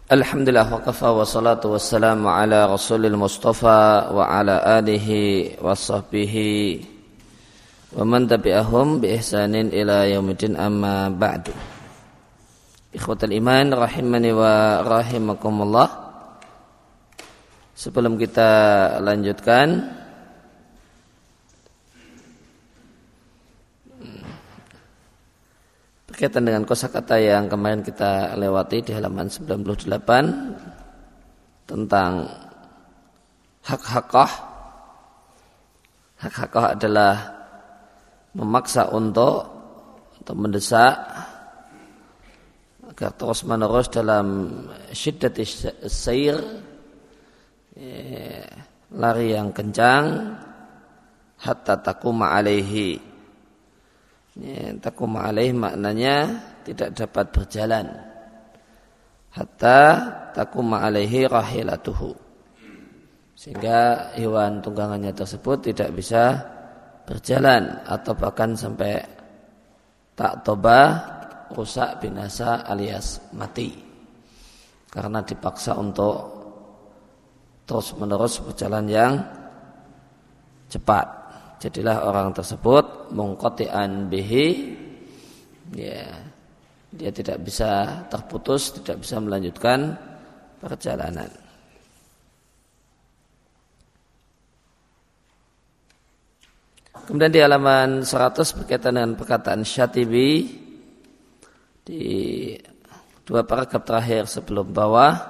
Alhamdulillah wa kafa wa salatu wassalamu ala rasulil mustafa wa ala alihi wa sahbihi wa man tabi'ahum bi ihsanin ila yaumidin amma ba'du. Ikhwatal iman rahimani wa rahimakumullah. Sebelum kita lanjutkan, berkaitan dengan kosakata yang kemarin kita lewati di halaman 98 tentang hak-hakah. Hak-hakah adalah memaksa untuk mendesak agar terus menerus dalam syiddatis sair, lari yang kencang, hatta taquma alaihi. Taquma alaih maknanya tidak dapat berjalan hatta taquma alaihi rahilatuhu, sehingga hewan tunggangannya tersebut tidak bisa berjalan atau bahkan sampai tak toba, rusak, binasa alias mati karena dipaksa untuk terus menerus berjalan yang cepat. Jadilah orang tersebut munqati'an bihi, dia tidak bisa terputus, tidak bisa melanjutkan perjalanan. Kemudian di halaman 100 berkaitan dengan perkataan Syatibi di dua paragraf terakhir sebelum bawah,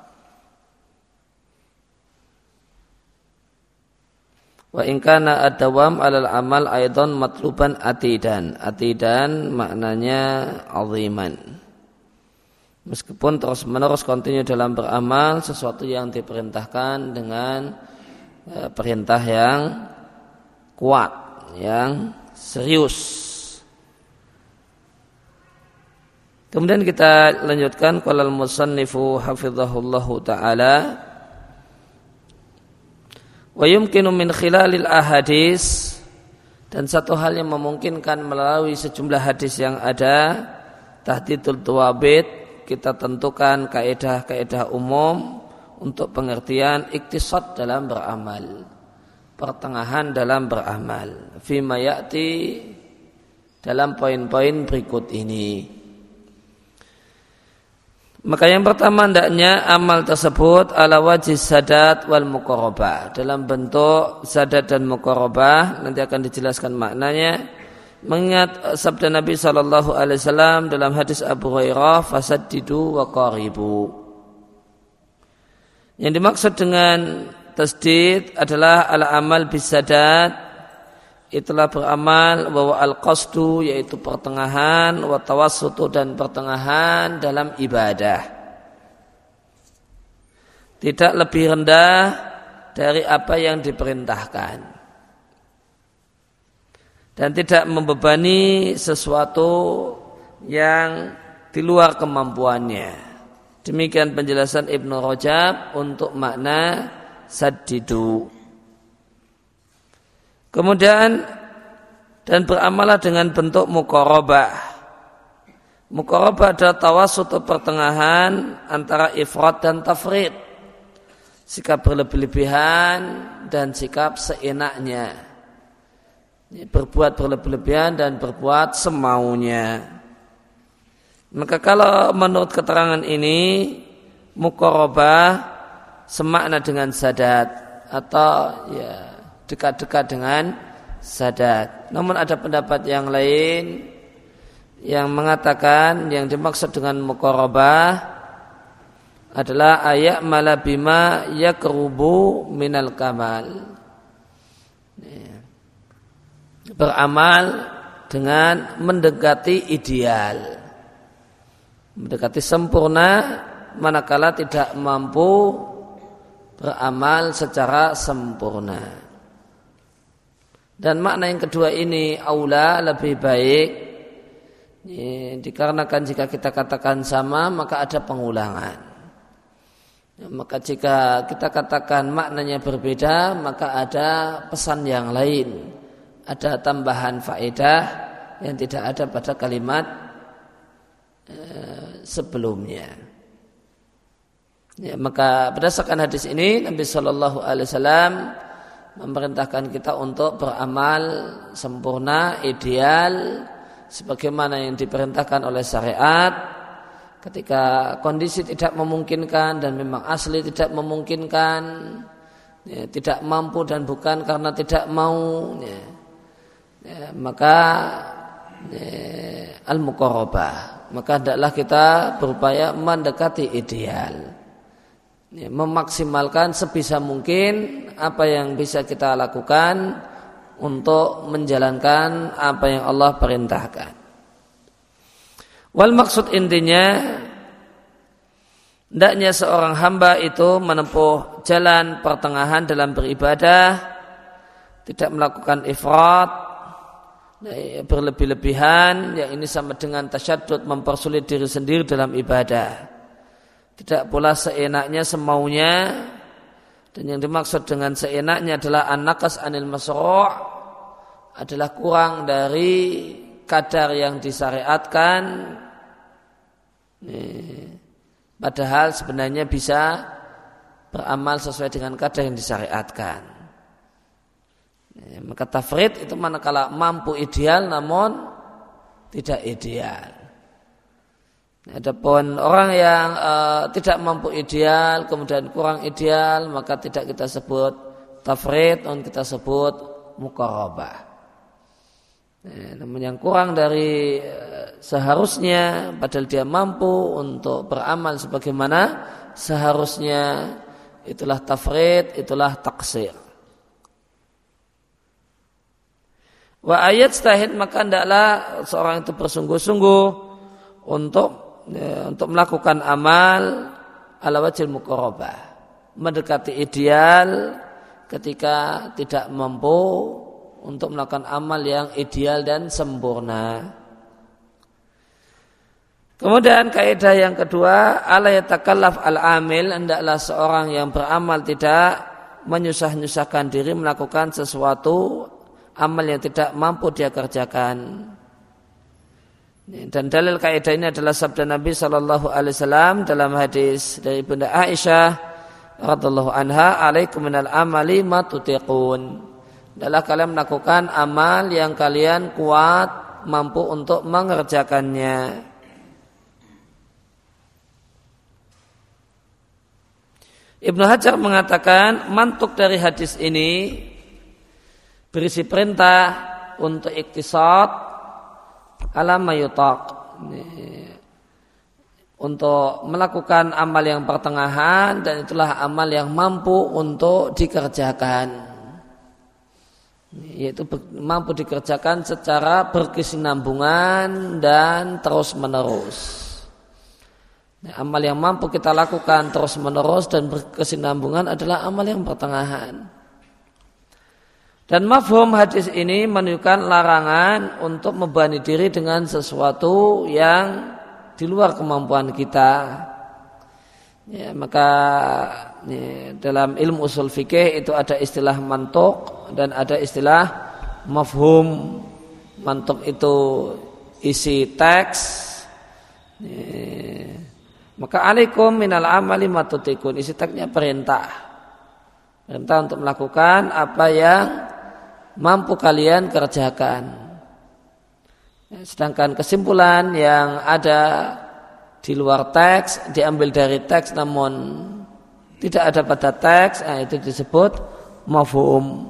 wa in kana ad-dawam 'alal amal aidan matluban atidan. Atidan maknanya aziman. Meskipun terus-menerus kontinu dalam beramal sesuatu yang diperintahkan dengan perintah yang kuat, yang serius. Kemudian kita lanjutkan qala al-musannifu hafizahullahu taala, wa yumkinu min khilalil ahadis, dan satu hal yang memungkinkan melalui sejumlah hadis yang ada, tahdidul tuwabit, kita tentukan kaidah-kaidah umum untuk pengertian iktisad dalam beramal, pertengahan dalam beramal, fima ya'ti, dalam poin-poin berikut ini. Maka yang pertama hendaknya amal tersebut ala wajih sadat wal muqarabah, dalam bentuk sadat dan muqarabah. Nanti akan dijelaskan maknanya. Mengingat sabda Nabi SAW dalam hadis Abu Hurairah, fasaddidu wa qaribu. Yang dimaksud dengan tasdid adalah ala amal bisadat, itulah beramal, bahwa al-qasdu yaitu pertengahan, wa tawassutu dan pertengahan dalam ibadah, tidak lebih rendah dari apa yang diperintahkan dan tidak membebani sesuatu yang di luar kemampuannya. Demikian penjelasan Ibnu Rajab untuk makna saddidu. Kemudian dan beramalah dengan bentuk muqarabah. Muqarabah adalah tawassut, pertengahan antara ifrat dan tafrid, sikap berlebih-lebihan dan sikap seenaknya, berbuat berlebih-lebihan dan berbuat semaunya. Maka kalau menurut keterangan ini, muqarabah semakna dengan sadat atau dekat-dekat dengan sadat. Namun ada pendapat yang lain yang mengatakan yang dimaksud dengan muqarabah adalah ayak malabima yakrubu minal kamal, beramal dengan mendekati ideal, mendekati sempurna, manakala tidak mampu beramal secara sempurna. Dan makna yang kedua ini aula, lebih baik, dikarenakan jika kita katakan sama maka ada pengulangan. Maka jika kita katakan maknanya berbeda maka ada pesan yang lain, ada tambahan faedah yang tidak ada pada kalimat sebelumnya. Ya, maka berdasarkan hadis ini Nabi Shallallahu Alaihi Wasallam memerintahkan kita untuk beramal sempurna, ideal, sebagaimana yang diperintahkan oleh syariat. Ketika kondisi tidak memungkinkan dan memang asli tidak memungkinkan, ya, tidak mampu dan bukan karena tidak mau, maka al-muqarabah, maka hendaklah kita berupaya mendekati ideal, memaksimalkan sebisa mungkin apa yang bisa kita lakukan untuk menjalankan apa yang Allah perintahkan. Wal maksud intinya, hendaknya seorang hamba itu menempuh jalan pertengahan dalam beribadah, tidak melakukan ifrat, berlebih-lebihan, yang ini sama dengan tasyaddud, mempersulit diri sendiri dalam ibadah. Tidak pula seenaknya, semaunya. Dan yang dimaksud dengan seenaknya adalah an-naqas anil masru', adalah kurang dari kadar yang disyariatkan, padahal sebenarnya bisa beramal sesuai dengan kadar yang disyariatkan. Maka tafrid itu manakala mampu ideal namun tidak ideal. Adapun orang yang tidak mampu ideal kemudian kurang ideal, maka tidak kita sebut tafrid, namun kita sebut muqarabah. Namun yang kurang dari seharusnya padahal dia mampu untuk beramal sebagaimana seharusnya, itulah tafrid, itulah taksir. Wa ayat stahid, maka hendaklah seorang itu bersungguh-sungguh untuk melakukan amal ala wajhil muqarabah, mendekati ideal ketika tidak mampu untuk melakukan amal yang ideal dan sempurna. Kemudian kaidah yang kedua, ala yatakallaf al-amil, hendaklah seorang yang beramal tidak menyusah-nyusahkan diri melakukan sesuatu amal yang tidak mampu dia kerjakan. Dan dalil kaidah ini adalah sabda Nabi Shallallahu Alaihi Wasallam dalam hadis dari Bunda Aisyah radhiallahu anha, alaikum minal amali ma tutiqun. Adalah kalian melakukan amal yang kalian kuat mampu untuk mengerjakannya. Ibnu Hajar mengatakan mantuk dari hadis ini berisi perintah untuk iktisad ala mayutaq, untuk melakukan amal yang pertengahan, dan itulah amal yang mampu untuk dikerjakan, yaitu mampu dikerjakan secara berkesinambungan dan terus menerus. Amal yang mampu kita lakukan terus menerus dan berkesinambungan adalah amal yang pertengahan. Dan mafhum hadis ini menunjukkan larangan untuk membebani diri dengan sesuatu yang di luar kemampuan kita. Ya, maka dalam ilmu usul fikih itu ada istilah mantuk dan ada istilah mafhum. Mantuk itu isi teks. Maka alaikum minal amali matutikun, isi teksnya perintah. Perintah untuk melakukan apa yang mampu kalian kerjakan. Sedangkan kesimpulan yang ada di luar teks diambil dari teks namun tidak ada pada teks, itu disebut mafhum.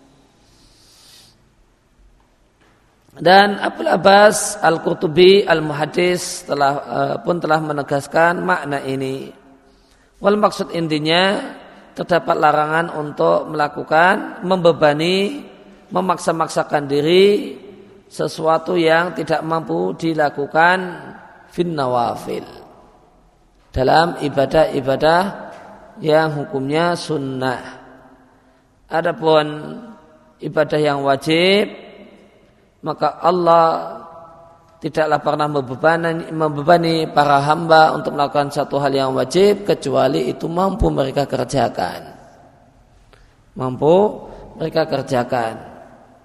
Dan Abul Abbas Al-Qurtubi Al-Muhaddis pun telah menegaskan makna ini. Wal maksud intinya, terdapat larangan untuk melakukan, membebani, memaksa-maksakan diri sesuatu yang tidak mampu dilakukan fin nawafil, dalam ibadah-ibadah yang hukumnya sunnah. Adapun ibadah yang wajib, maka Allah tidaklah pernah membebani para hamba untuk melakukan satu hal yang wajib kecuali itu mampu mereka kerjakan.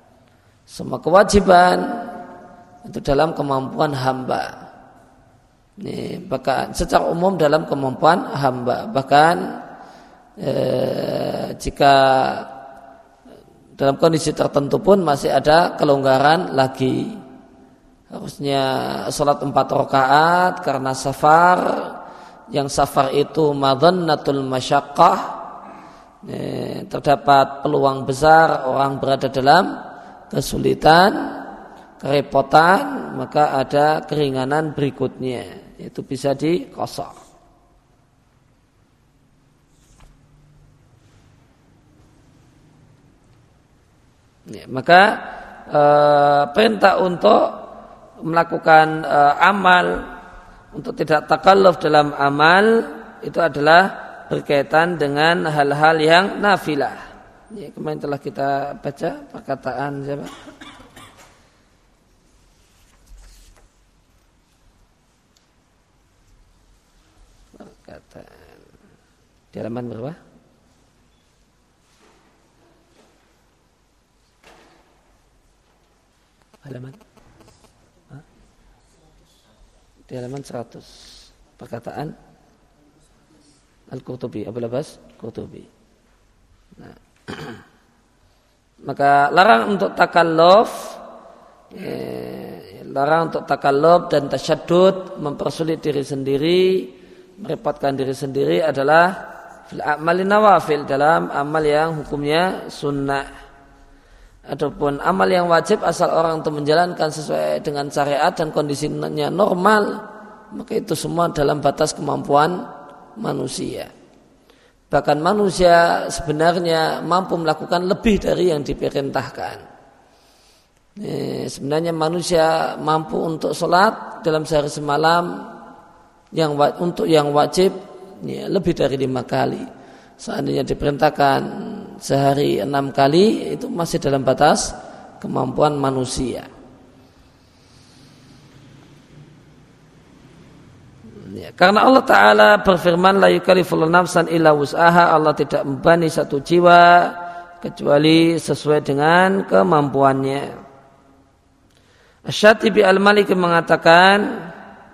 Semua kewajiban itu dalam kemampuan hamba. Bahkan secara umum dalam kemampuan hamba, bahkan jika dalam kondisi tertentu pun masih ada kelonggaran lagi. Harusnya salat 4 rakaat karena safar, yang safar itu madhannatul masyaqqah, terdapat peluang besar orang berada dalam kesulitan, kerepotan, maka ada keringanan berikutnya, itu bisa diqashar. Maka perintah untuk melakukan amal, untuk tidak takalluf dalam amal, itu adalah berkaitan dengan hal-hal yang nafilah. Kemarin telah kita baca perkataan siapa? Perkataan di halaman berapa? Halaman? Di halaman 100. Perkataan Al-Qurtubi, Abul Abbas Qurtubi. Nah. Maka larang untuk takalluf dan tasyaddud, mempersulit diri sendiri, merepotkan diri sendiri adalah fil a'malin nawafil, dalam amal yang hukumnya sunnah. Adapun amal yang wajib, asal orang untuk menjalankan sesuai dengan syariat dan kondisinya normal, maka itu semua dalam batas kemampuan manusia. Bahkan manusia sebenarnya mampu melakukan lebih dari yang diperintahkan. Sebenarnya manusia mampu untuk sholat dalam sehari semalam untuk yang wajib lebih dari 5 kali. Seandainya diperintahkan sehari 6 kali, itu masih dalam batas kemampuan manusia. Karena Allah Ta'ala berfirman, la yukallifullahu nafsan illa wus'aha, Allah tidak membebani satu jiwa kecuali sesuai dengan kemampuannya. Asy-Syatibi Al-Maliki mengatakan,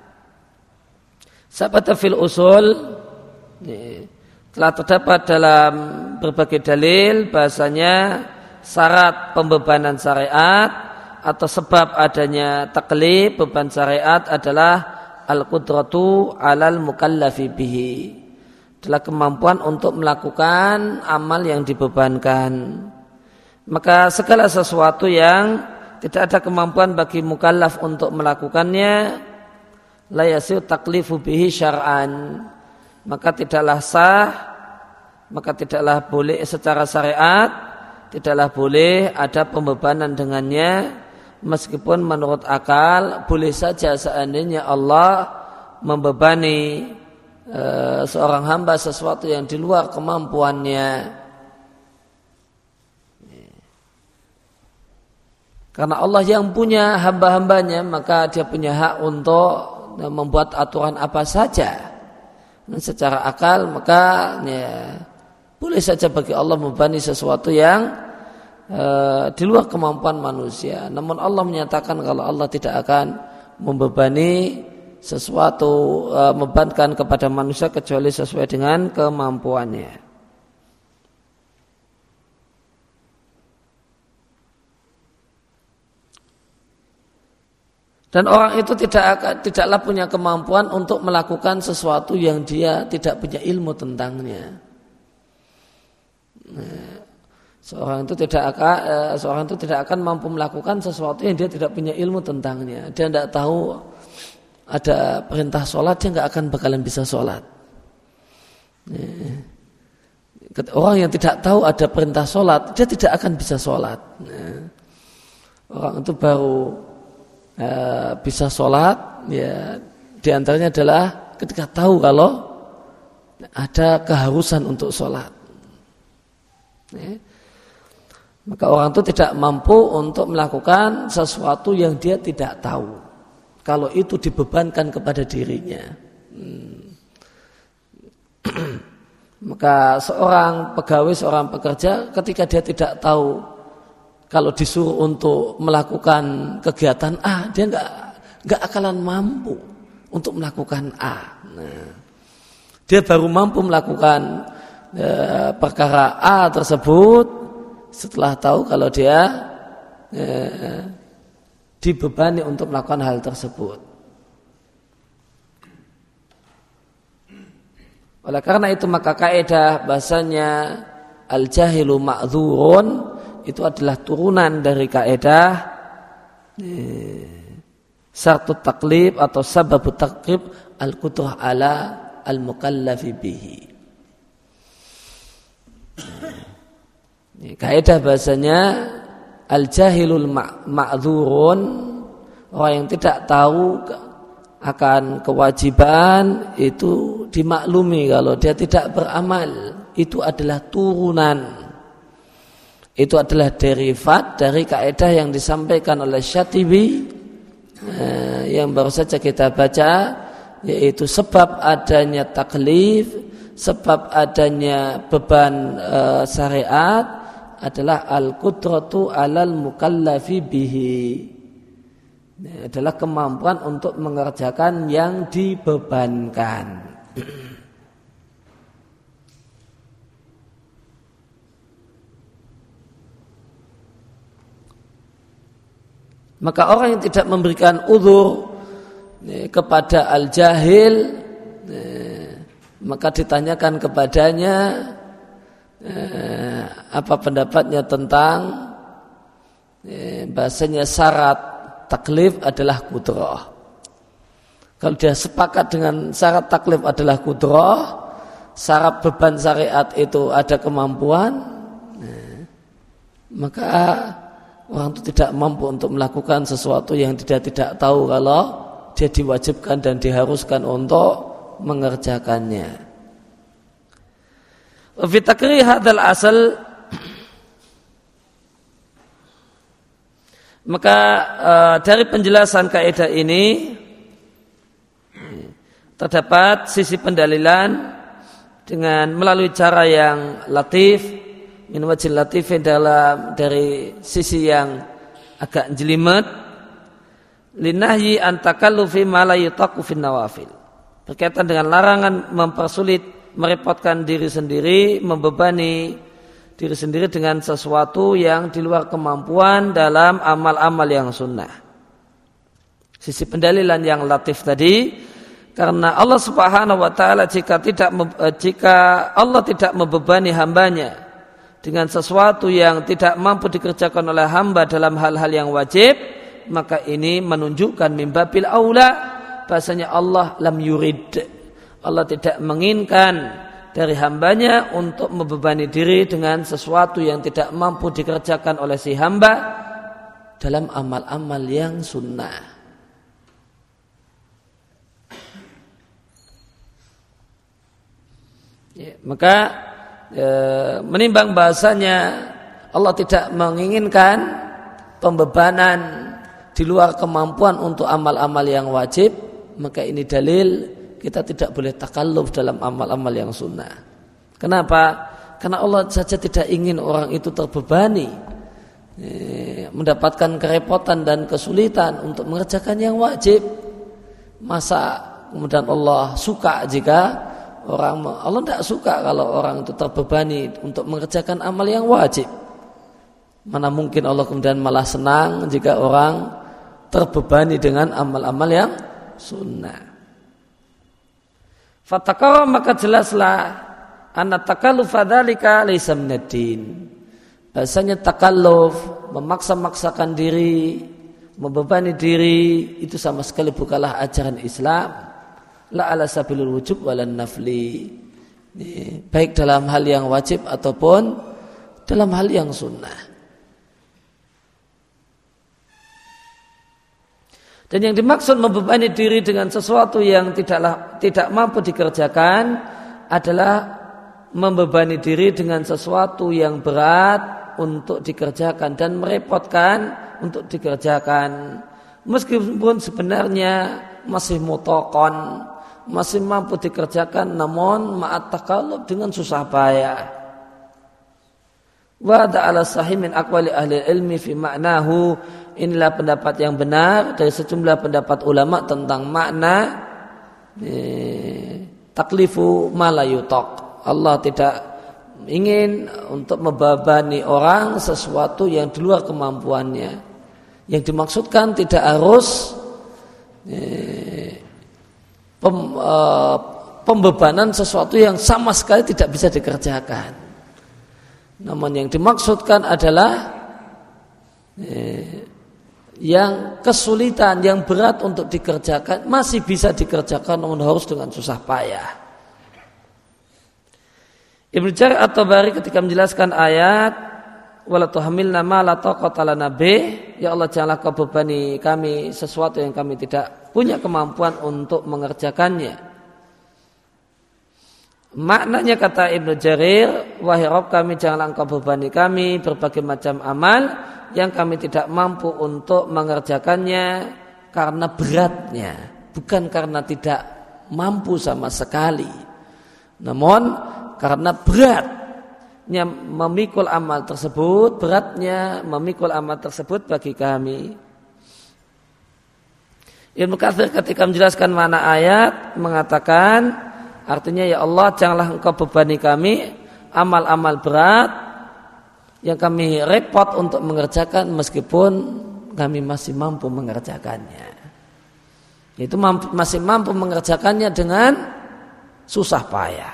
sabata fil usul, telah terdapat dalam berbagai dalil bahasanya syarat pembebanan syariat atau sebab adanya taklif beban syariat adalah al-qudratu alal mukallafi bihi, adalah kemampuan untuk melakukan amal yang dibebankan. Maka segala sesuatu yang tidak ada kemampuan bagi mukallaf untuk melakukannya, la yasiu taklifu bihi syar'an, maka tidaklah sah, maka tidaklah boleh secara syariat, tidaklah boleh ada pembebanan dengannya. Meskipun menurut akal boleh saja seandainya Allah membebani seorang hamba sesuatu yang di luar kemampuannya. Karena Allah yang punya hamba-hambanya, maka dia punya hak untuk membuat aturan apa saja. Dan secara akal maka boleh saja bagi Allah membebani sesuatu yang di luar kemampuan manusia. Namun Allah menyatakan kalau Allah tidak akan membebani sesuatu, membebankan kepada manusia kecuali sesuai dengan kemampuannya. Dan orang itu tidaklah punya kemampuan untuk melakukan sesuatu yang dia tidak punya ilmu tentangnya. Seorang itu tidak akan mampu melakukan sesuatu yang dia tidak punya ilmu tentangnya. Dia tidak tahu ada perintah sholat, dia nggak akan bakalan bisa sholat. Orang yang tidak tahu ada perintah sholat, dia tidak akan bisa sholat. Orang itu baru bisa sholat, ya di antaranya adalah ketika tahu kalau ada keharusan untuk sholat. Maka orang itu tidak mampu untuk melakukan sesuatu yang dia tidak tahu, kalau itu dibebankan kepada dirinya. Maka seorang pegawai, seorang pekerja, ketika dia tidak tahu, kalau disuruh untuk melakukan kegiatan A, dia nggak akalan mampu. untuk melakukan A. Nah, dia baru mampu melakukan perkara A tersebut setelah tahu kalau dia dibebani untuk melakukan hal tersebut. Oleh karena itu maka kaidah bahasanya al-jahilu ma'dzurun itu adalah turunan dari kaidah syartut taklif atau sababut taklif al-qudrah ala al-mukallafi bihi. Kaidah bahasanya al-jahilul ma'dzurun, orang yang tidak tahu akan kewajiban itu dimaklumi kalau dia tidak beramal, itu adalah turunan, itu adalah derivat dari kaidah yang disampaikan oleh Syatibi yang baru saja kita baca, yaitu sebab adanya taklif, sebab adanya beban syariat adalah al-qudratu alal mukallafi bihi. Ini adalah kemampuan untuk mengerjakan yang dibebankan. Maka orang yang tidak memberikan uzur kepada al-jahil, maka ditanyakan kepadanya apa pendapatnya tentang bahasanya syarat taklif adalah qudrah. Kalau dia sepakat dengan syarat taklif adalah qudrah, syarat beban syariat itu ada kemampuan, maka orang itu tidak mampu untuk melakukan sesuatu yang dia tidak tahu kalau dia diwajibkan dan diharuskan untuk mengerjakannya. Fi takrir hadzal asal, maka dari penjelasan kaidah ini terdapat sisi pendalilan dengan melalui cara yang latif, min wajhin latifin, dari sisi yang agak jelimet, linahyi an takallufi ma la yutaqu fin nawafil, berkaitan dengan larangan mempersulit, merepotkan diri sendiri, membebani diri sendiri dengan sesuatu yang di luar kemampuan dalam amal-amal yang sunnah. Sisi pendalilan yang latif tadi, karena Allah Subhanahu wa taala jika Allah tidak membebani hambanya dengan sesuatu yang tidak mampu dikerjakan oleh hamba dalam hal-hal yang wajib, maka ini menunjukkan mimbabil aula bahasanya Allah lam yurid, Allah tidak menginginkan dari hambanya untuk membebani diri dengan sesuatu yang tidak mampu dikerjakan oleh si hamba dalam amal-amal yang sunnah. Ya, maka menimbang bahasanya Allah tidak menginginkan pembebanan di luar kemampuan untuk amal-amal yang wajib, maka ini dalil kita tidak boleh takalluf dalam amal-amal yang sunnah. Kenapa? Karena Allah saja tidak ingin orang itu terbebani, mendapatkan kerepotan dan kesulitan untuk mengerjakan yang wajib. Masa kemudian Allah suka jika Allah tidak suka kalau orang itu terbebani untuk mengerjakan amal yang wajib. Mana mungkin Allah kemudian malah senang jika orang terbebani dengan amal-amal yang sunnah. Fatakara, maka jelaslah anna takalluf dzalika laisa minad-din. Bahasanya takalluf, memaksa-maksakan diri, membebani diri, itu sama sekali bukanlah ajaran Islam. La ala sabilil wujub walan nafli. Baik dalam hal yang wajib ataupun dalam hal yang sunnah. Dan yang dimaksud membebani diri dengan sesuatu yang tidak mampu dikerjakan adalah membebani diri dengan sesuatu yang berat untuk dikerjakan dan merepotkan untuk dikerjakan. Meskipun sebenarnya masih mutaqon, masih mampu dikerjakan, namun ma'at takallub, dengan susah payah. Wa ala sahih min aqwali ahli ilmi fi ma'nahu. Inilah pendapat yang benar dari sejumlah pendapat ulama tentang makna taklifu ma la yutaq. Allah tidak ingin untuk membebani orang sesuatu yang di luar kemampuannya. Yang dimaksudkan tidak harus pembebanan sesuatu yang sama sekali tidak bisa dikerjakan. Namun yang dimaksudkan adalah yang kesulitan, yang berat untuk dikerjakan masih bisa dikerjakan, namun harus dengan susah payah. Ibnu Jarir At-Tabari ketika menjelaskan ayat wala tuhmilna ma la taqata lana bih, ya Allah janganlah kau bebani kami sesuatu yang kami tidak punya kemampuan untuk mengerjakannya. Maknanya kata Ibnu Jarir, wahai Rabb kami janganlah engkau bebani kami berbagai macam amal yang kami tidak mampu untuk mengerjakannya karena beratnya, bukan karena tidak mampu sama sekali, namun karena beratnya memikul amal tersebut, beratnya memikul amal tersebut bagi kami. Ibnu Katsir ketika menjelaskan makna ayat mengatakan, artinya ya Allah janganlah engkau bebani kami amal-amal berat yang kami repot untuk mengerjakan meskipun kami masih mampu mengerjakannya. Itu masih mampu mengerjakannya dengan susah payah.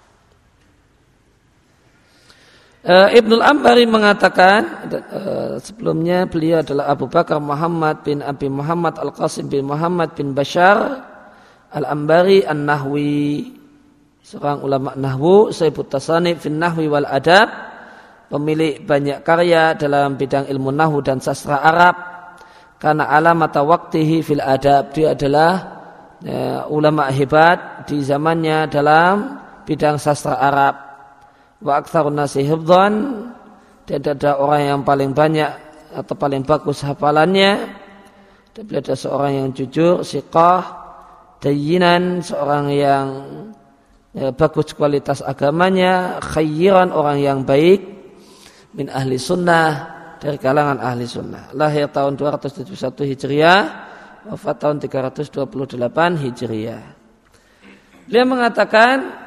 Ibnul Ambari mengatakan, sebelumnya beliau adalah Abu Bakar Muhammad bin Abi Muhammad Al-Qasim bin Muhammad bin Bashar Al-Ambari An-Nahwi, seorang ulama nahwu, Sayyibut Tasanif fin Nahwi wal Adab, pemilik banyak karya dalam bidang ilmu nahwu dan sastra Arab. Karena alamata waqtihi fil adab, dia adalah ulama hebat di zamannya dalam bidang sastra Arab. Wa aktsarun nasi hifdhan, dan ada orang yang paling banyak atau paling bagus hafalannya. Dan beliau ada seorang yang jujur, siqah, dayyinan, seorang yang bagus kualitas agamanya, khayyiran, orang yang baik, min ahli sunnah, dari kalangan ahli sunnah. Lahir tahun 271 Hijriah, wafat tahun 328 Hijriah. Beliau mengatakan,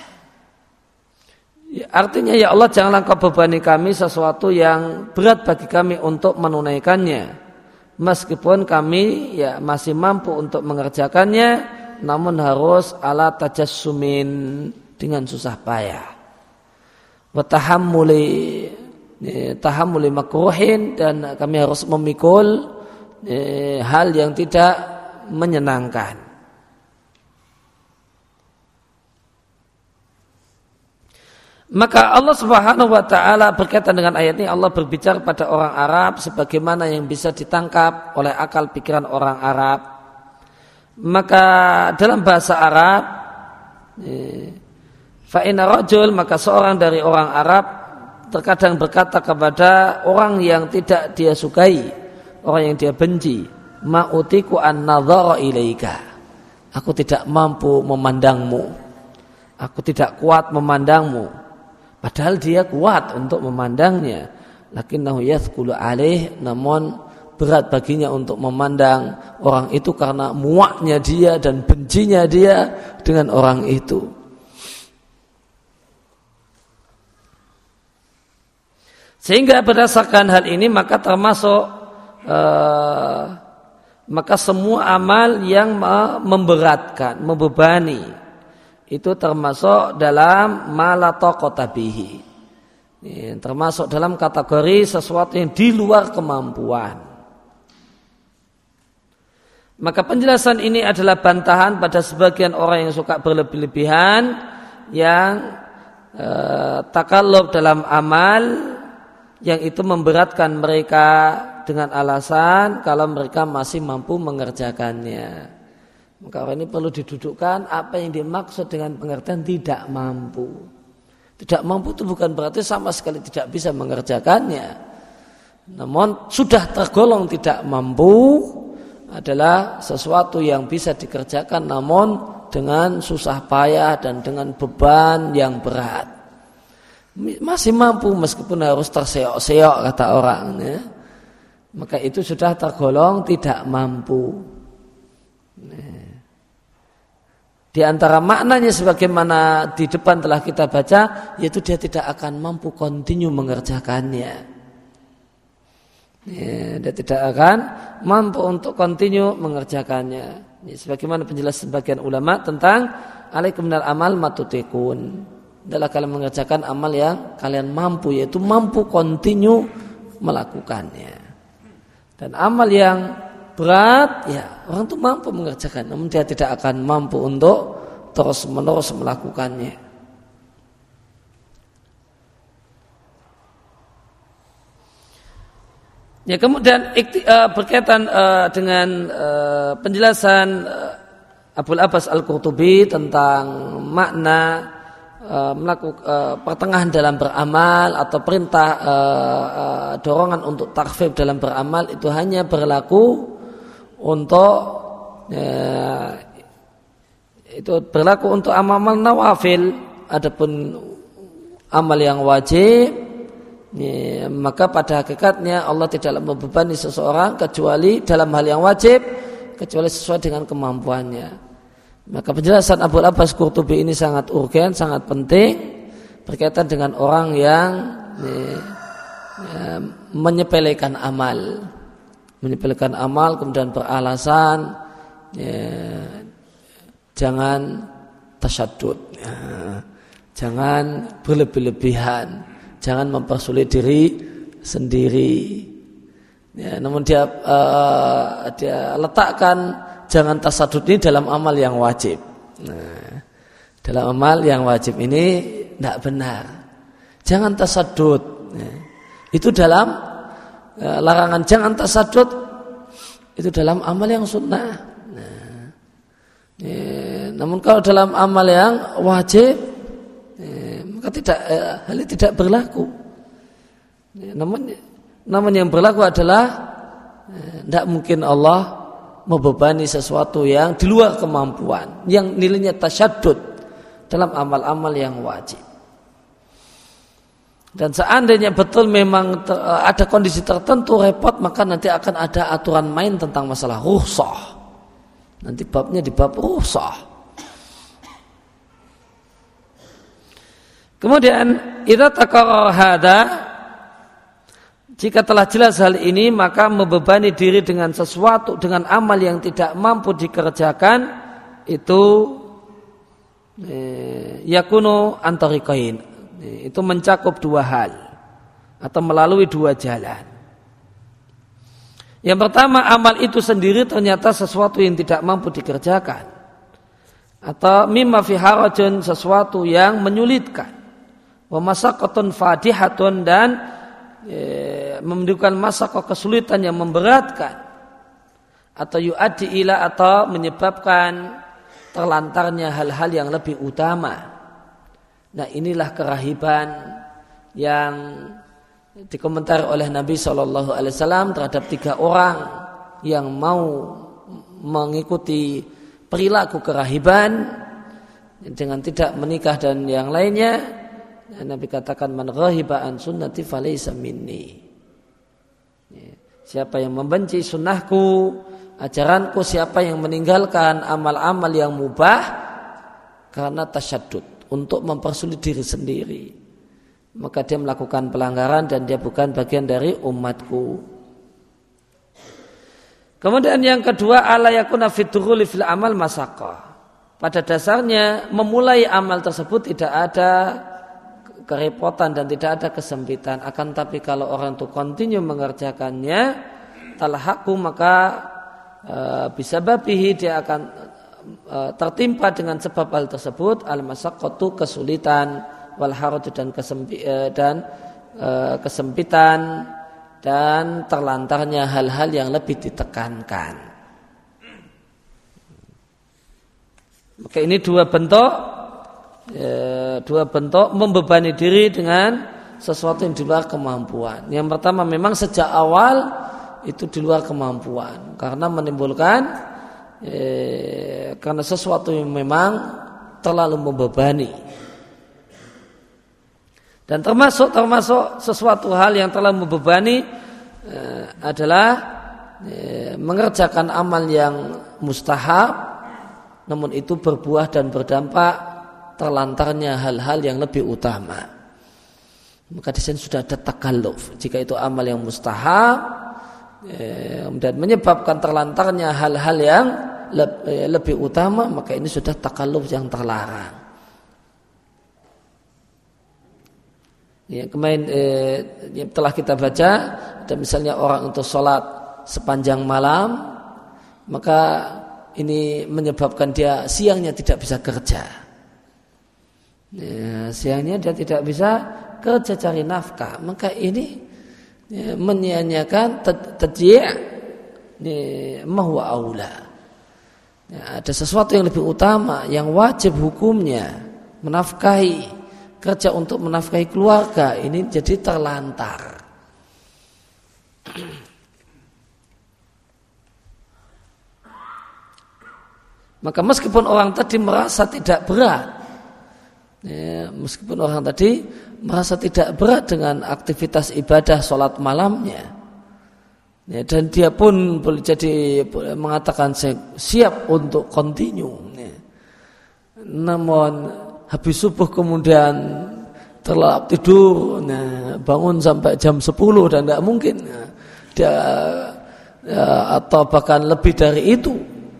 artinya ya Allah janganlah kau bebani kami sesuatu yang berat bagi kami untuk menunaikannya, meskipun kami ya masih mampu untuk mengerjakannya, namun harus ala tajassumin, dengan susah payah. Wa tahammuli makruhin, dan kami harus memikul hal yang tidak menyenangkan. Maka Allah Subhanahu wa taala berkaitan dengan ayat ini, Allah berbicara pada orang Arab sebagaimana yang bisa ditangkap oleh akal pikiran orang Arab. Maka dalam bahasa Arab, fa inna rajul, maka seorang dari orang Arab terkadang berkata kepada orang yang tidak dia sukai, orang yang dia benci, ma'utiku an-nadhara ilaika, aku tidak mampu memandangmu, aku tidak kuat memandangmu. Padahal dia kuat untuk memandangnya, lakinnahu yathqulu alaih, namun berat baginya untuk memandang orang itu karena muaknya dia dan bencinya dia dengan orang itu. Sehingga berdasarkan hal ini maka termasuk maka semua amal yang memberatkan, membebani, itu termasuk dalam ma la taqata bihi, termasuk dalam kategori sesuatu yang di luar kemampuan. Maka penjelasan ini adalah bantahan pada sebagian orang yang suka berlebih-lebihan, yang takallub dalam amal yang itu memberatkan mereka dengan alasan kalau mereka masih mampu mengerjakannya. Maka orang ini perlu didudukkan apa yang dimaksud dengan pengertian tidak mampu. Tidak mampu itu bukan berarti sama sekali tidak bisa mengerjakannya. Namun sudah tergolong tidak mampu adalah sesuatu yang bisa dikerjakan namun dengan susah payah dan dengan beban yang berat. Masih mampu meskipun harus terseok-seok kata orang, ya. Maka itu sudah tergolong tidak mampu. Di antara maknanya sebagaimana di depan telah kita baca, yaitu dia tidak akan mampu kontinu mengerjakannya. Ya, dia tidak akan mampu untuk kontinu mengerjakannya. Ya, sebagaimana penjelasan sebagian ulama tentang alaikum minal amal matutikun. Adalah kalian mengerjakan amal yang kalian mampu, yaitu mampu kontinu melakukannya. Dan amal yang berat, ya orang itu mampu mengerjakan, namun dia tidak akan mampu untuk terus-menerus melakukannya. Ya, kemudian berkaitan dengan penjelasan Abul Abbas Al-Qurtubi tentang makna melakukan pertengahan dalam beramal atau perintah dorongan untuk takfif dalam beramal itu hanya berlaku untuk itu berlaku untuk amal nawafil. Adapun amal yang wajib, ya, maka pada hakikatnya Allah tidak membebani seseorang kecuali dalam hal yang wajib, kecuali sesuai dengan kemampuannya. Maka penjelasan Abul Abbas Qurtubi ini sangat urgen, sangat penting berkaitan dengan orang yang menyepelekan amal kemudian beralasan jangan tasyadud, jangan berlebih-lebihan, jangan mempersulit diri sendiri. Ya, namun dia letakkan jangan tasyadud ini dalam amal yang wajib. Nah, dalam amal yang wajib ini tidak benar. Jangan tasyadud. Nah, itu dalam larangan jangan tasyadud itu dalam amal yang sunnah. Nah, namun kalau dalam amal yang wajib, maka hal ini tidak berlaku. Namun yang berlaku adalah tidak mungkin Allah membebani sesuatu yang di luar kemampuan, yang nilainya tasyadud dalam amal-amal yang wajib. Dan seandainya betul memang ada kondisi tertentu repot, maka nanti akan ada aturan main tentang masalah rukhsah. Nanti babnya di bab rukhsah. Kemudian idza taqarrara hada, jika telah jelas hal ini, maka membebani diri dengan sesuatu, dengan amal yang tidak mampu dikerjakan itu yakunu antariqain. Itu mencakup dua hal atau melalui dua jalan. Yang pertama, amal itu sendiri ternyata sesuatu yang tidak mampu dikerjakan, atau mimma fi harajun, sesuatu yang menyulitkan, wa masyaqqatun fadihatun, dan membutuhkan masalah kesulitan yang memberatkan, atau yu'addi ila, atau menyebabkan terlantarnya hal-hal yang lebih utama. Nah, inilah kerahiban yang dikomentari oleh Nabi SAW terhadap 3 orang yang mau mengikuti perilaku kerahiban dengan tidak menikah dan yang lainnya. Nabi katakan, man ghahiba an sunnati falaysa minni. Siapa yang membenci sunnahku, ajaranku, siapa yang meninggalkan amal-amal yang mubah karena tasyadud, untuk mempersulit diri sendiri, maka dia melakukan pelanggaran dan dia bukan bagian dari umatku. Kemudian yang kedua, ala yakuna fitughuli fil amal masaqqah. Pada dasarnya memulai amal tersebut tidak ada kerepotan dan tidak ada kesempitan. Akan tapi kalau orang itu kontinu mengerjakannya, talhaku, maka bisa babihi, dia akan tertimpa dengan sebab hal tersebut al-masyaqqatu, kesulitan, wal haraj, dan kesempitan, dan terlantarnya hal-hal yang lebih ditekankan. Maka ini dua bentuk membebani diri dengan sesuatu yang di luar kemampuan. Yang pertama, memang sejak awal itu di luar kemampuan karena menimbulkan karena sesuatu yang memang terlalu membebani. Dan termasuk sesuatu hal yang terlalu membebani adalah mengerjakan amal yang mustahab namun itu berbuah dan berdampak terlantarnya hal-hal yang lebih utama. Maka di sini sudah ada takalluf. Jika itu amal yang mustahab dan menyebabkan terlantarnya hal-hal yang lebih utama, maka ini sudah takalluf yang terlarang. Kemarin telah kita baca, ada misalnya orang untuk sholat sepanjang malam, maka ini menyebabkan dia siangnya tidak bisa kerja. Siangnya dia tidak bisa kerja cari nafkah, maka ini menyia-nyiakan tadji' ma huwa aula. Ada sesuatu yang lebih utama yang wajib hukumnya menafkahi, kerja untuk menafkahi keluarga, ini jadi terlantar. Maka meskipun orang tadi merasa tidak berat, meskipun orang tadi merasa tidak berat dengan aktivitas ibadah sholat malamnya, dan dia pun boleh jadi mengatakan saya siap untuk continue, namun habis subuh kemudian terlelap tidur, bangun sampai jam 10 dan tidak mungkin dia atau bahkan lebih dari itu.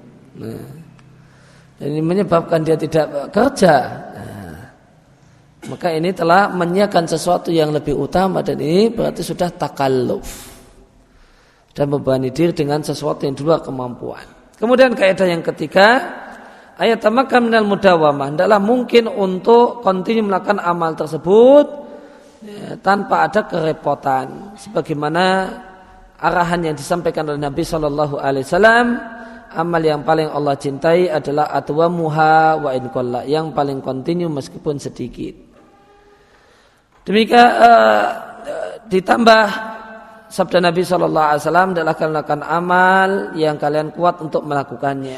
Ini menyebabkan dia tidak kerja. Maka ini telah menyiapkan sesuatu yang lebih utama, dan ini berarti sudah takalluf dan membebani diri dengan sesuatu yang di luar kemampuan. Kemudian kaidah yang ketiga, ayat tamakkan minal mudawamah, hendaklah mungkin untuk kontinu melakukan amal tersebut tanpa ada kerepotan, sebagaimana arahan yang disampaikan oleh Nabi Shallallahu Alaihi Wasallam. Amal yang paling Allah cintai adalah atwamuha wa in qalla, yang paling kontinu meskipun sedikit. Demikian ditambah sabda Nabi Shallallahu Alaihi Wasallam, adalah melakukan amal yang kalian kuat untuk melakukannya.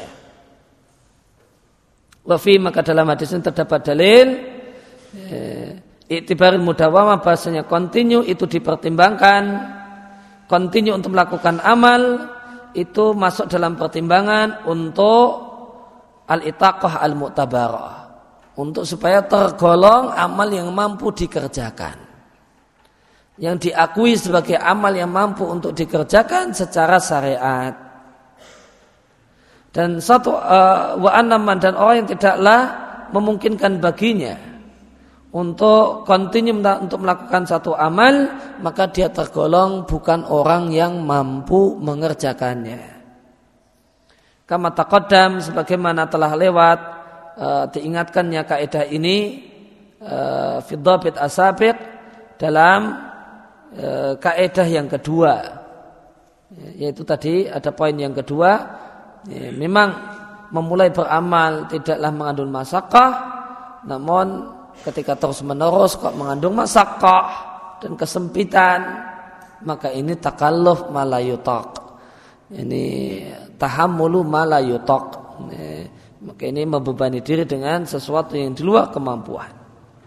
Wafi, maka dalam hadis ini terdapat dalil iktibarin mudawamah, bahasanya kontinu itu dipertimbangkan. Kontinu untuk melakukan amal itu masuk dalam pertimbangan untuk al-itaqah al-mu'tabarah, untuk supaya tergolong amal yang mampu dikerjakan, yang diakui sebagai amal yang mampu untuk dikerjakan secara syariat. Dan satu wa'anaman, dan orang yang tidaklah memungkinkan baginya untuk kontinu untuk melakukan satu amal, maka dia tergolong bukan orang yang mampu mengerjakannya. Kama taqaddam, sebagaimana telah lewat diingatkannya kaidah ini fi dhabit asabiq, dalam kaidah yang kedua, yaitu tadi ada poin yang kedua, memang memulai beramal tidaklah mengandung masyaqqah, namun ketika terus menerus kok mengandung masyaqqah dan kesempitan, maka ini takalluf ma la yutaq, ini tahammulu ma la yutaq, maka ini membebani diri dengan sesuatu yang di luar kemampuan.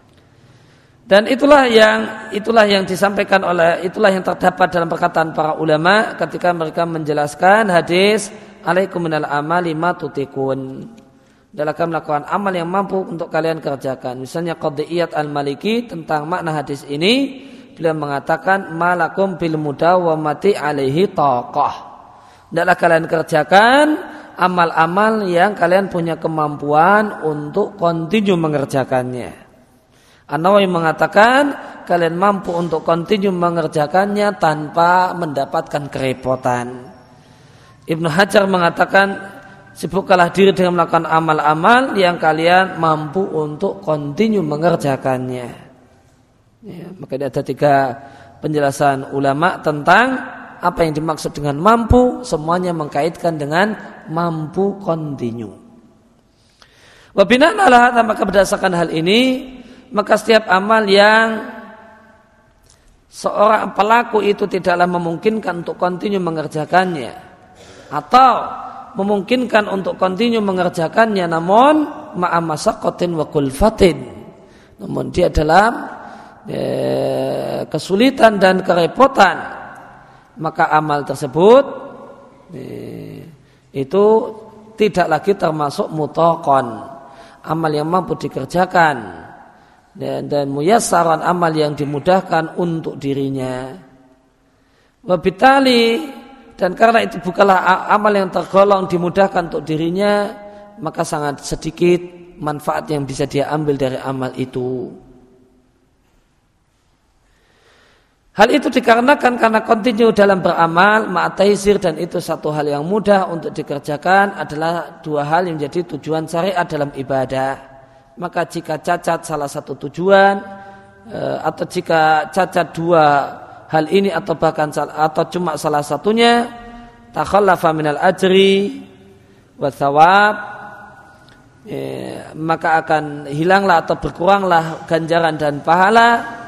Dan itulah yang disampaikan oleh, itulah yang terdapat dalam perkataan para ulama ketika mereka menjelaskan hadis alaikum minal amali ma tutikun, dalam melakukan amal yang mampu untuk kalian kerjakan. Misalnya Qadiyat al-Maliki tentang makna hadis ini, beliau mengatakan malakum bil mudawamati alaihi taqah, hendaklah kalian kerjakan amal-amal yang kalian punya kemampuan untuk kontinu mengerjakannya. An-Nawawi mengatakan kalian mampu untuk kontinu mengerjakannya tanpa mendapatkan kerepotan. Ibnu Hajar mengatakan sibukkanlah diri dengan melakukan amal-amal yang kalian mampu untuk kontinu mengerjakannya. Maka ada 3 penjelasan ulama tentang apa yang dimaksud dengan mampu. Semuanya mengkaitkan dengan mampu kontinu. Wa bina'an ala hadza, maka berdasarkan hal ini, maka setiap amal yang seorang pelaku itu tidaklah memungkinkan untuk kontinu mengerjakannya, atau memungkinkan untuk kontinu mengerjakannya namun ma'a masyaqqatin wa kulfatin, namun dia dalam kesulitan dan kerepotan, maka amal tersebut itu tidak lagi termasuk mutaqon, amal yang mampu dikerjakan, dan muyassaran, amal yang dimudahkan untuk dirinya. Wabitali, dan karena itu bukanlah amal yang tergolong dimudahkan untuk dirinya, maka sangat sedikit manfaat yang bisa dia ambil dari amal itu. Hal itu dikarenakan karena kontinu dalam beramal ma'ataisir, dan itu satu hal yang mudah untuk dikerjakan adalah dua hal yang menjadi tujuan syariat dalam ibadah. Maka jika cacat salah satu tujuan atau jika cacat dua hal ini atau bahkan atau cuma salah satunya, takhallafa minal ajri wa thawab, maka akan hilanglah atau berkuranglah ganjaran dan pahala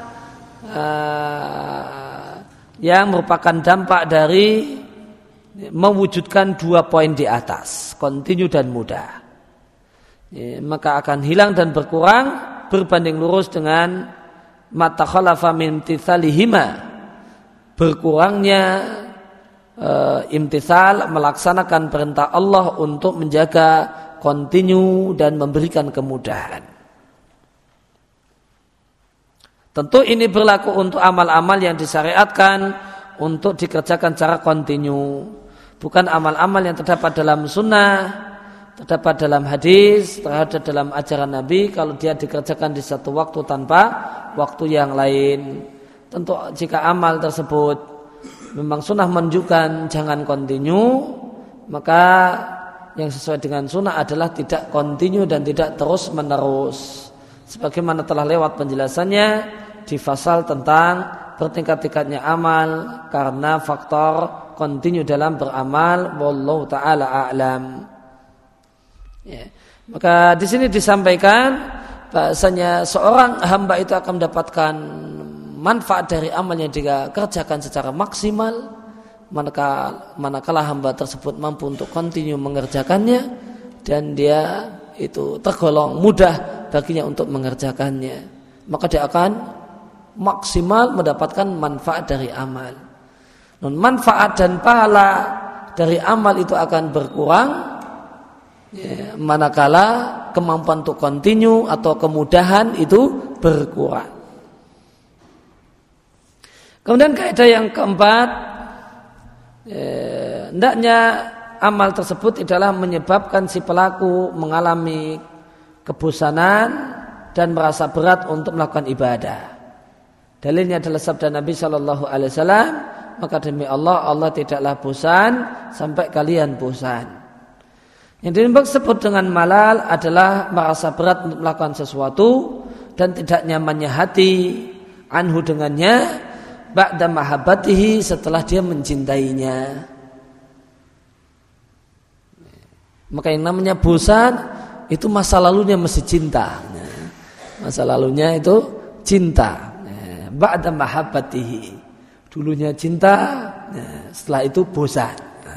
yang merupakan dampak dari mewujudkan dua poin di atas, kontinu dan mudah. Maka akan hilang dan berkurang berbanding lurus dengan mata khalafa min imtithalihima, berkurangnya imtithal, melaksanakan perintah Allah untuk menjaga kontinu dan memberikan kemudahan. Tentu ini berlaku untuk amal-amal yang disyariatkan untuk dikerjakan secara kontinu, bukan amal-amal yang terdapat dalam sunnah, terdapat dalam hadis, terdapat dalam ajaran Nabi, kalau dia dikerjakan di satu waktu tanpa waktu yang lain. Tentu jika amal tersebut memang sunnah menunjukkan jangan kontinu, maka yang sesuai dengan sunnah adalah tidak kontinu dan tidak terus menerus. Sebagaimana telah lewat penjelasannya di fasal tentang bertingkat-tingkatnya amal karena faktor kontinu dalam beramal, wallahu taala a'lam. Ya. Maka di sini disampaikan bahasanya seorang hamba itu akan mendapatkan manfaat dari amal yang dia kerjakan secara maksimal manakala hamba tersebut mampu untuk kontinu mengerjakannya dan dia itu tergolong mudah baginya untuk mengerjakannya, maka dia akan maksimal mendapatkan manfaat dari amal. Manfaat dan pahala dari amal itu akan berkurang manakala kemampuan untuk kontinu atau kemudahan itu berkurang. Kemudian kaidah yang keempat, hendaknya amal tersebut adalah menyebabkan si pelaku mengalami kebosanan dan merasa berat untuk melakukan ibadah. Dalilnya adalah sabda Nabi Shallallahu Alaihi Wasallam, maka demi Allah, Allah tidaklah bosan sampai kalian bosan. Yang disebut dengan malal adalah merasa berat untuk melakukan sesuatu dan tidak nyamannya hati anhu dengannya, ba'da mahabbatihi, setelah dia mencintainya. Maka yang namanya bosan itu masa lalunya masih cinta. Masa lalunya itu cinta. Ba'da mahabbatihi, dulunya cinta, setelah itu bosan.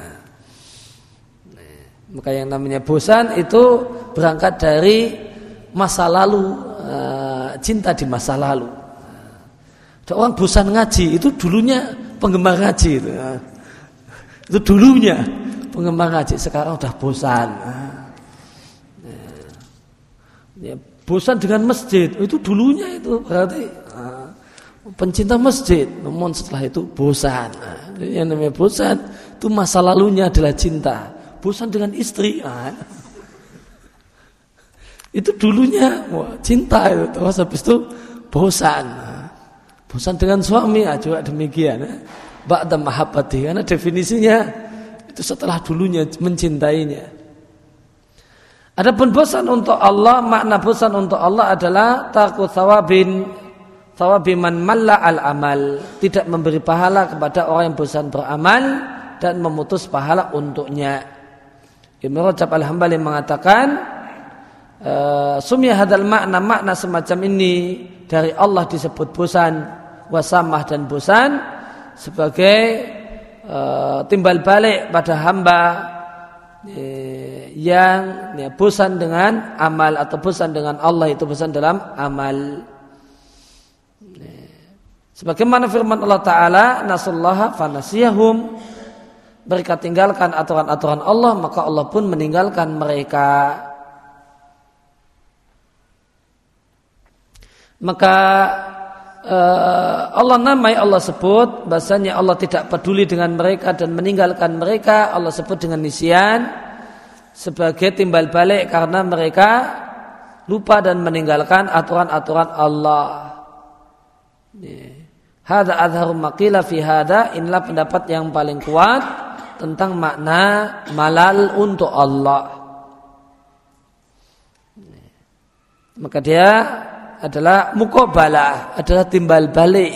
Maka yang namanya bosan itu berangkat dari masa lalu, cinta di masa lalu. Ada orang bosan ngaji, itu dulunya penggemar ngaji itu. Itu dulunya penggemar ngaji, sekarang udah bosan. Ya, bosan dengan masjid, itu dulunya itu berarti pencinta masjid, namun setelah itu bosan. Yang namanya bosan itu masa lalunya adalah cinta. Bosan dengan istri, itu dulunya cinta itu, terus habis itu bosan. Bosan dengan suami, juga demikian. Ba'da mahabbati, karena definisinya itu setelah dulunya mencintainya. Adapun bosan untuk Allah, makna bosan untuk Allah adalah tarku thawabi man malla al amal, tidak memberi pahala kepada orang yang bosan beramal dan memutus pahala untuknya. Ibnu Rajab Al-Hambali mengatakan sumya hadal makna semacam ini dari Allah disebut bosan, wasamah dan bosan sebagai timbal balik pada hamba yang bosan dengan amal atau bosan dengan Allah, itu bosan dalam amal. Sebagaimana firman Allah Ta'ala, nasullaha fanasiyahum, mereka tinggalkan aturan-aturan Allah, maka Allah pun meninggalkan mereka. Maka Allah namai, Allah sebut bahasanya Allah tidak peduli dengan mereka dan meninggalkan mereka. Allah sebut dengan nisyan sebagai timbal balik karena mereka lupa dan meninggalkan aturan-aturan Allah. Hadza adharu maqila fi hadza, inilah pendapat yang paling kuat tentang makna malal untuk Allah. Maka dia adalah muqabalah, adalah timbal balik.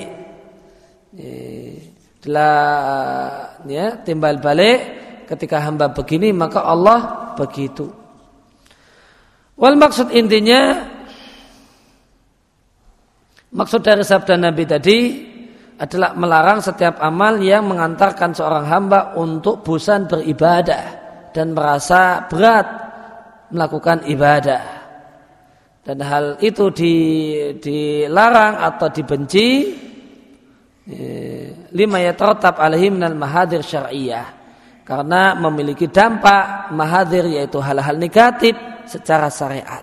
Timbal balik ketika hamba begini maka Allah begitu. Wal maksud intinya, maksud dari sabda Nabi tadi adalah melarang setiap amal yang mengantarkan seorang hamba untuk bosan beribadah dan merasa berat melakukan ibadah. Dan hal itu dilarang atau dibenci lima yataratab alaihi minal mahadir syar'iyyah, karena memiliki dampak mahadir, yaitu hal-hal negatif secara syariat.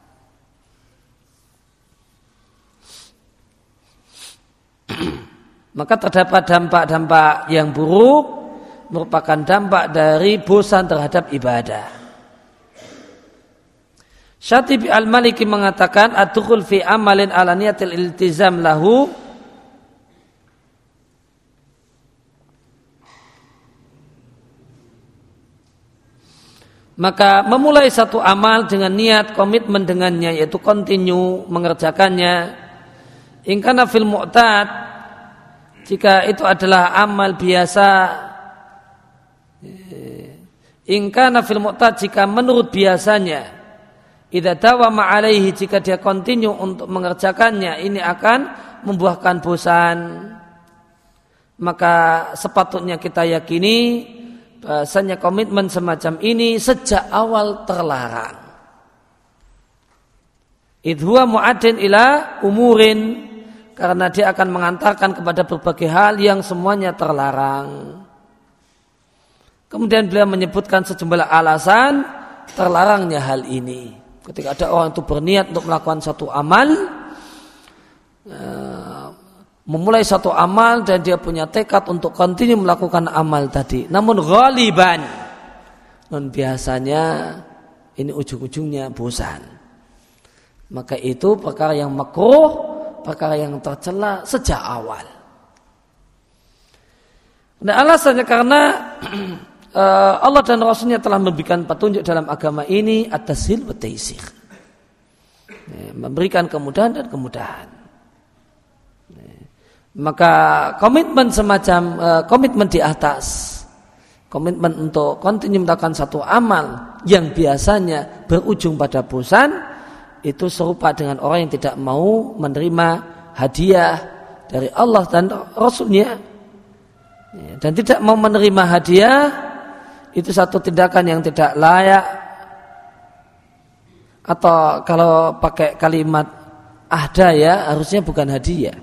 Maka terdapat dampak-dampak yang buruk merupakan dampak dari bosan terhadap ibadah. Syatibi al-Maliki mengatakan ad-dukhul fi amalin ala niyatil iltizam lahu maka memulai satu amal dengan niat komitmen dengannya, yaitu continue mengerjakannya. In kana fil mu'tad, jika itu adalah amal biasa, in kana fil mu'tad, jika menurut biasanya, idza dawama alaihi, jika dia continue untuk mengerjakannya, ini akan membuahkan bosan. Maka sepatutnya kita yakini bahasanya komitmen semacam ini sejak awal terlarang. Idhuwa mu'adin ila umurin, karena dia akan mengantarkan kepada berbagai hal yang semuanya terlarang. Kemudian beliau menyebutkan sejumlah alasan terlarangnya hal ini. Ketika ada orang itu berniat untuk melakukan satu amal, memulai satu amal dan dia punya tekad untuk continue melakukan amal tadi, namun ghaliban, non biasanya ini ujung-ujungnya bosan, maka itu perkara yang makruh, perkara yang tercela sejak awal. Nah, alasannya karena Allah dan Rasulnya telah memberikan petunjuk dalam agama ini at-tashil wa taysir, memberikan kemudahan dan kemudahan. Maka komitmen semacam komitmen di atas, komitmen untuk continue melakukan satu amal yang biasanya berujung pada bosan, itu serupa dengan orang yang tidak mau menerima hadiah dari Allah dan Rasulnya, dan tidak mau menerima hadiah itu satu tindakan yang tidak layak. Atau kalau pakai kalimat ahdaya, harusnya bukan hadiah.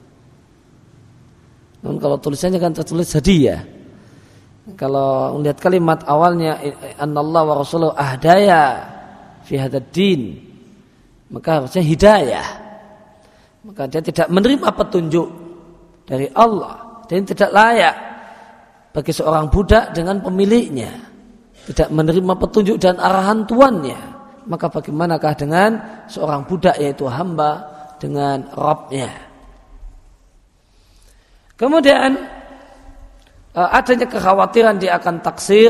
Namun kalau tulisannya kan tertulis hadiah. Kalau melihat kalimat awalnya annallahu wa rasuluhu ahdaya fi hadzal din, maka harusnya hidayah. Maka dia tidak menerima petunjuk dari Allah, dan tidak layak bagi seorang budak dengan pemiliknya, tidak menerima petunjuk dan arahan tuannya. Maka bagaimanakah dengan seorang budak, yaitu hamba dengan Rabbnya? Kemudian adanya kekhawatiran dia akan taksir,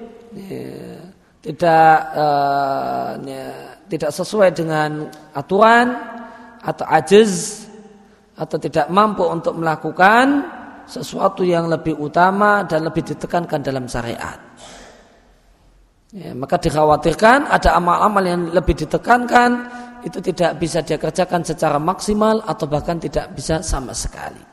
tidak sesuai dengan aturan, atau ajiz, atau tidak mampu untuk melakukan sesuatu yang lebih utama dan lebih ditekankan dalam syariat. Maka dikhawatirkan ada amal-amal yang lebih ditekankan, itu tidak bisa dia kerjakan secara maksimal atau bahkan tidak bisa sama sekali.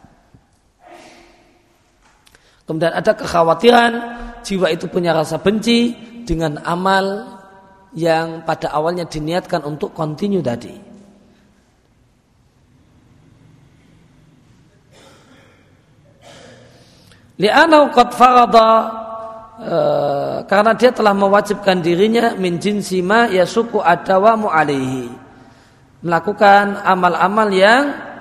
Kemudian ada kekhawatiran jiwa itu punya rasa benci dengan amal yang pada awalnya diniatkan untuk continue tadi. Li'anau qad farada karena dia telah mewajibkan dirinya min jinsi ma yasuku adawamu alaihi, melakukan amal-amal yang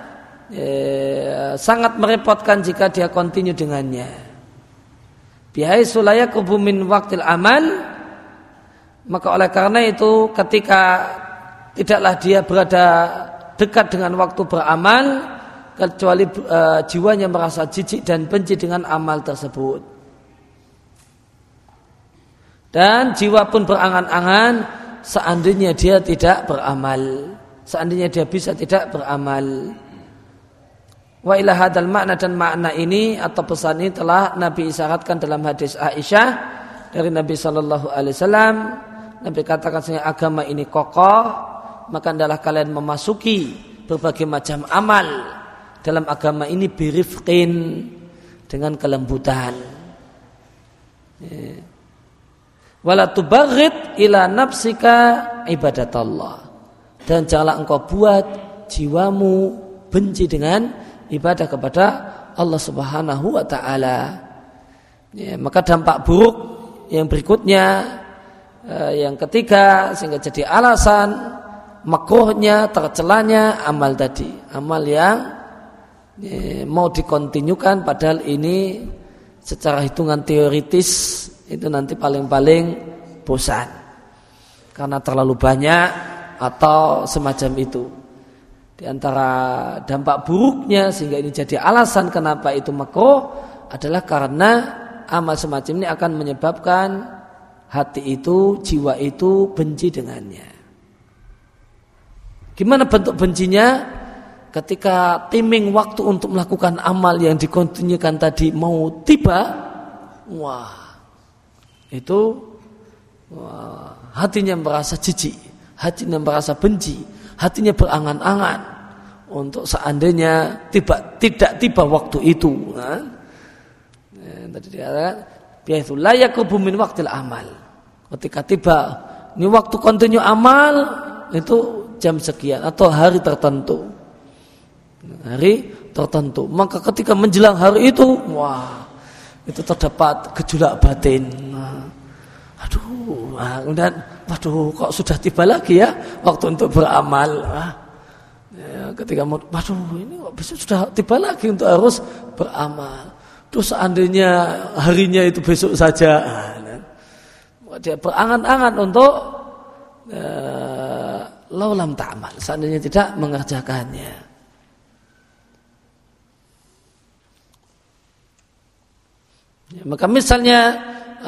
sangat merepotkan jika dia kontinu dengannya. Bihaitsu la yaqubu min waqtil amal, maka oleh karena itu ketika tidaklah dia berada dekat dengan waktu beramal kecuali jiwanya merasa jijik dan benci dengan amal tersebut. Dan jiwa pun berangan-angan seandainya dia tidak beramal, seandainya dia bisa tidak beramal. Wa ila hadal makna, dan makna ini atau pesan ini telah Nabi isyaratkan dalam hadis Aisyah dari Nabi sallallahu alaihi wasallam. Nabi katakan, sehingga agama ini kokoh, maka hendaklah kalian memasuki berbagai macam amal dalam agama ini birifqin, dengan kelembutan. Wala tubaghid ila nafsika ibadatullah, dan janganlah engkau buat jiwamu benci dengan ibadah kepada Allah Subhanahu wa taala. Maka dampak buruk yang berikutnya, yang ketiga, sehingga jadi alasan makruhnya, tercelanya amal tadi, amal yang mau dikontinyukan padahal ini secara hitungan teoritis itu nanti paling-paling bosan karena terlalu banyak atau semacam itu. Di antara dampak buruknya sehingga ini jadi alasan kenapa itu makruh adalah karena amal semacam ini akan menyebabkan hati itu, jiwa itu benci dengannya. Gimana bentuk bencinya? Ketika timing waktu untuk melakukan amal yang dikontinukan tadi mau tiba, hatinya merasa jijik, hatinya merasa benci, hatinya berangan-angan untuk seandainya tidak tiba waktu itu. Tadi dikatakan, bihaitsu la yaqubu min waqtil amal. Ketika tiba ini waktu kontinu amal itu jam sekian atau hari tertentu. Maka ketika menjelang hari itu, itu terdapat gejolak batin. Kemudian, kok sudah tiba lagi ya waktu untuk beramal. Ketika ini kok besok sudah tiba lagi untuk harus beramal. Terus seandainya harinya itu besok saja, dia berangan-angan untuk laulam ta'mal, seandainya tidak mengerjakannya. Maka misalnya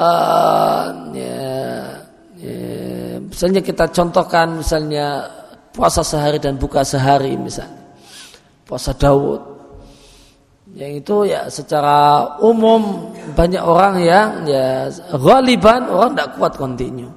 misalnya kita contohkan misalnya puasa sehari dan buka sehari, misalnya puasa Daud, yang itu ya secara umum banyak orang yang ghaliban orang tidak kuat kontinu.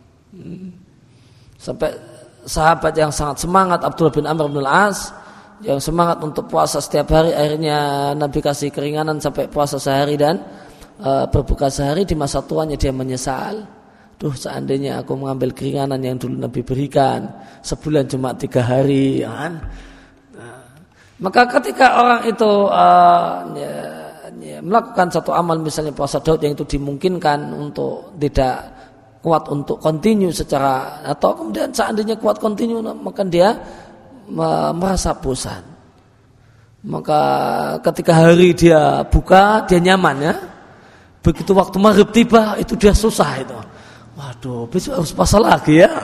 Sampai sahabat yang sangat semangat, Abdullah bin Amr bin Al-As, yang semangat untuk puasa setiap hari, akhirnya Nabi kasih keringanan sampai puasa sehari dan berbuka sehari. Di masa tuanya dia menyesal, seandainya aku mengambil keringanan yang dulu Nabi berikan, sebulan cuma 3 hari kan? Maka ketika orang itu melakukan satu amal, misalnya puasa Daud yang itu dimungkinkan untuk tidak kuat untuk kontinu secara, atau kemudian seandainya kuat kontinu, maka dia merasa bosan. Maka ketika hari dia buka, dia nyaman ya. Begitu waktu maghrib tiba, itu dia susah itu. Besok harus puasa lagi ya.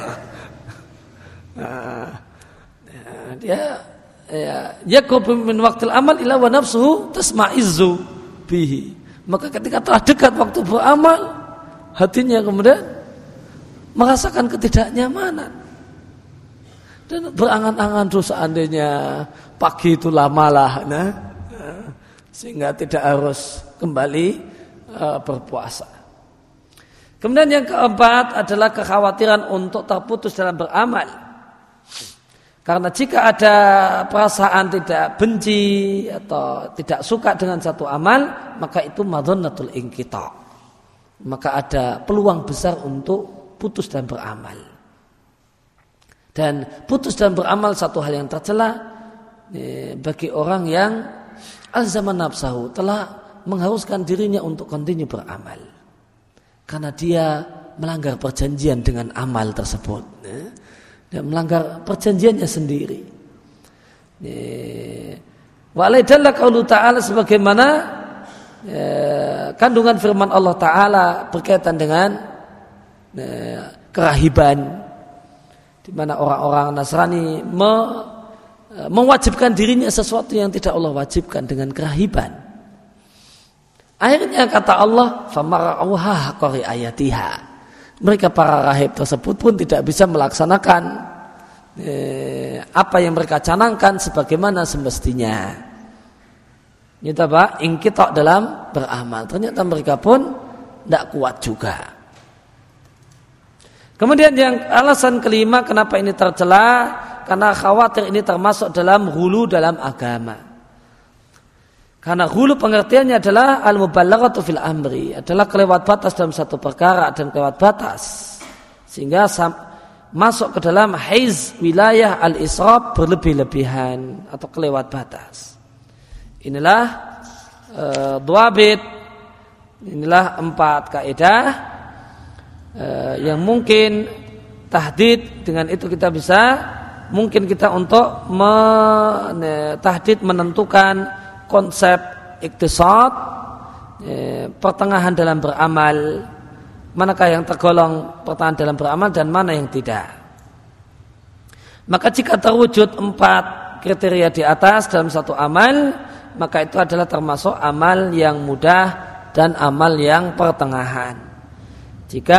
Dia yaqubu min waqtil amal ila wa nafsuhu tasma'izzu bihi. Maka ketika telah dekat waktu beramal, hatinya kemudian merasakan ketidaknyamanan dan berangan-angan terus seandainya pagi itu lamalah, sehingga tidak harus kembali berpuasa. Kemudian yang keempat adalah kekhawatiran untuk terputus dalam beramal. Karena jika ada perasaan tidak benci atau tidak suka dengan satu amal, maka itu madhannatul inqita'. Maka ada peluang besar untuk putus dan beramal. Dan putus dan beramal satu hal yang tercela bagi orang yang alzaman nafsahu, telah mengharuskan dirinya untuk kontinu beramal. karena dia melanggar perjanjian dengan amal tersebut. Dia melanggar perjanjiannya sendiri. Walaidalla qaulu ta'ala, sebagaimana kandungan firman Allah Ta'ala berkaitan dengan kerahiban, di mana orang-orang Nasrani mewajibkan dirinya sesuatu yang tidak Allah wajibkan dengan kerahiban. Akhirnya kata Allah, famara'uha haqqa ri'ayatiha. Mereka para rahib tersebut pun tidak bisa melaksanakan apa yang mereka canangkan sebagaimana semestinya. Itu apa? Ingkitok dalam beramal. Ternyata mereka pun tidak kuat juga. Kemudian yang alasan kelima kenapa ini tercela, karena khawatir ini termasuk dalam hulu dalam agama. Karena hulu pengertiannya adalah al-mubalaghatu fil amri, adalah kelewat batas dalam satu perkara dan kelewat batas, sehingga masuk ke dalam haiz wilayah al-israf, berlebih-lebihan atau kelewat batas. Inilah dhawabit, inilah 4 kaidah yang mungkin tahdid, dengan itu kita bisa, mungkin kita untuk tahdid menentukan konsep iktisad, pertengahan dalam beramal, manakah yang tergolong pertengahan dalam beramal dan mana yang tidak. Maka jika terwujud 4 kriteria di atas dalam satu amal, maka itu adalah termasuk amal yang mudah dan amal yang pertengahan. Jika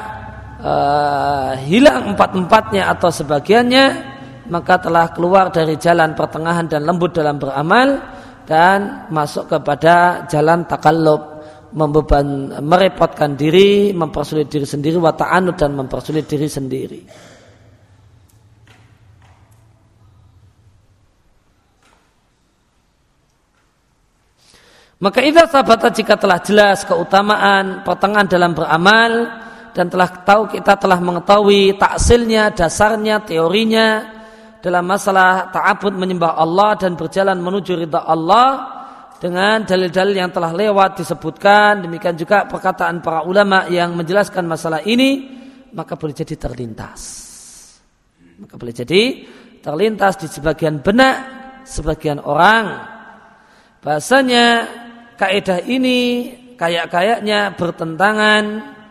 hilang 4-4-nya atau sebagiannya, maka telah keluar dari jalan pertengahan dan lembut dalam beramal dan masuk kepada jalan takallub, merepotkan diri, mempersulit diri sendiri, wa ta'anud, dan mempersulit diri sendiri. Maka idza sabata, jika telah jelas keutamaan pertengahan dalam beramal dan kita telah mengetahui taksilnya, dasarnya, teorinya dalam masalah ta'abud menyembah Allah dan berjalan menuju ridha Allah dengan dalil-dalil yang telah lewat disebutkan, demikian juga perkataan para ulama yang menjelaskan masalah ini, maka boleh jadi terlintas. Maka boleh jadi terlintas di sebagian benak sebagian orang, bahasanya kaidah ini kayak-kayaknya bertentangan,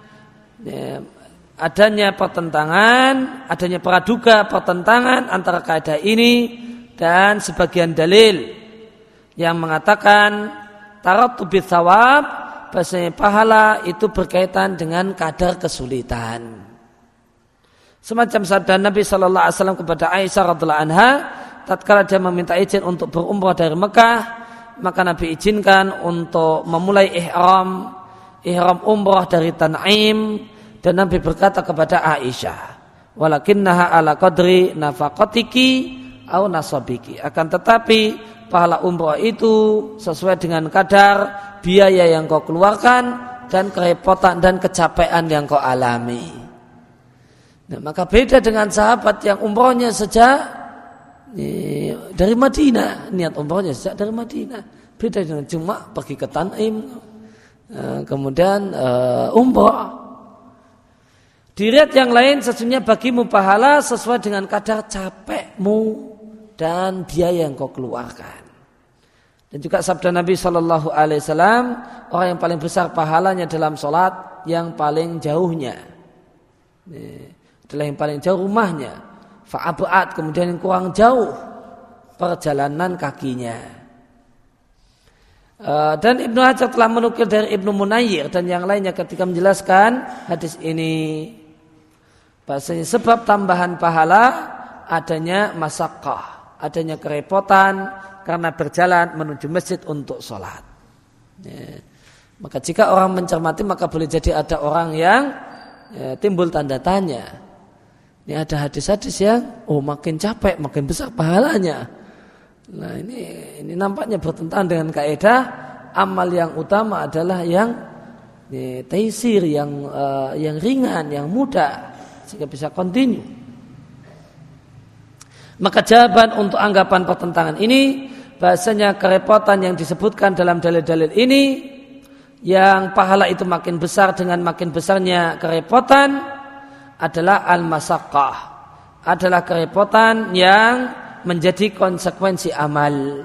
adanya praduga pertentangan antara kaidah ini dan sebagian dalil yang mengatakan tarattu bitsawab, bahasanya pahala itu berkaitan dengan kadar kesulitan. Semacam sabda Nabi sallallahu alaihi wasallam kepada Aisyah radhiyallahu anha tatkala dia meminta izin untuk berumrah dari Mekah, maka Nabi izinkan untuk memulai ihram umrah dari Tan'im, dan Nabi berkata kepada Aisyah, walakinnaha ala qadri nafaqatiki au nasabiki, akan tetapi pahala umrah itu sesuai dengan kadar biaya yang kau keluarkan dan kerepotan dan kecapean yang kau alami. Nah, maka beda dengan sahabat yang umrahnya sejak dari Madinah, niat umrahnya sejak dari Madinah. Beda dengan cuma pergi ke Tan'im kemudian umrah. Di riwayat yang lain, sesungguhnya bagimu pahala sesuai dengan kadar capekmu dan biaya yang kau keluarkan. Dan juga sabda Nabi Sallallahu Alaihi Wasallam, orang yang paling besar pahalanya dalam sholat yang paling jauhnya, adalah yang paling jauh rumahnya. Fa'abu'at, kemudian yang kurang jauh perjalanan kakinya. Dan Ibnu Hajar telah menukil dari Ibnu Munayyir dan yang lainnya ketika menjelaskan hadis ini, bahasanya sebab tambahan pahala adanya masyaqqah, adanya kerepotan karena berjalan menuju masjid untuk sholat. Maka jika orang mencermati, maka boleh jadi ada orang yang timbul tanda tanya. Ini ada hadis-hadis yang makin capek makin besar pahalanya. Nah ini nampaknya bertentangan dengan kaidah amal yang utama adalah yang taisir, yang ringan, yang mudah, sehingga bisa continue. Maka jawaban untuk anggapan pertentangan ini, bahasanya kerepotan yang disebutkan dalam dalil-dalil ini yang pahala itu makin besar dengan makin besarnya kerepotan adalah al-masaqqah, adalah kerepotan yang menjadi konsekuensi amal.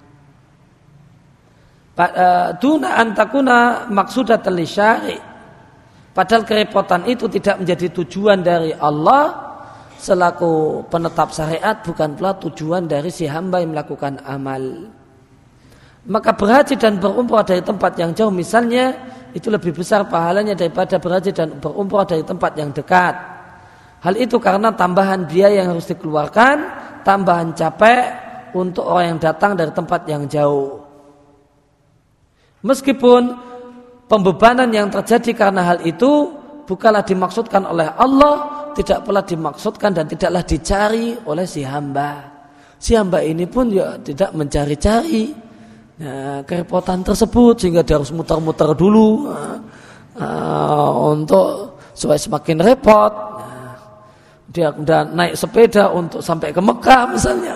Duna antakuna maksudatan li syari', padahal kerepotan itu tidak menjadi tujuan dari Allah selaku penetap syariat, bukan pula tujuan dari si hamba yang melakukan amal. Maka berhaji dan berumrah dari tempat yang jauh misalnya itu lebih besar pahalanya daripada berhaji dan berumrah dari tempat yang dekat. Hal itu karena tambahan biaya yang harus dikeluarkan, tambahan capek untuk orang yang datang dari tempat yang jauh. Meskipun pembebanan yang terjadi karena hal itu bukanlah dimaksudkan oleh Allah, tidak pula dimaksudkan dan tidaklah dicari oleh si hamba. Si hamba ini pun ya tidak mencari-cari kerepotan tersebut sehingga dia harus muter-muter dulu untuk supaya semakin repot. Dia kemudian naik sepeda untuk sampai ke Mekah misalnya.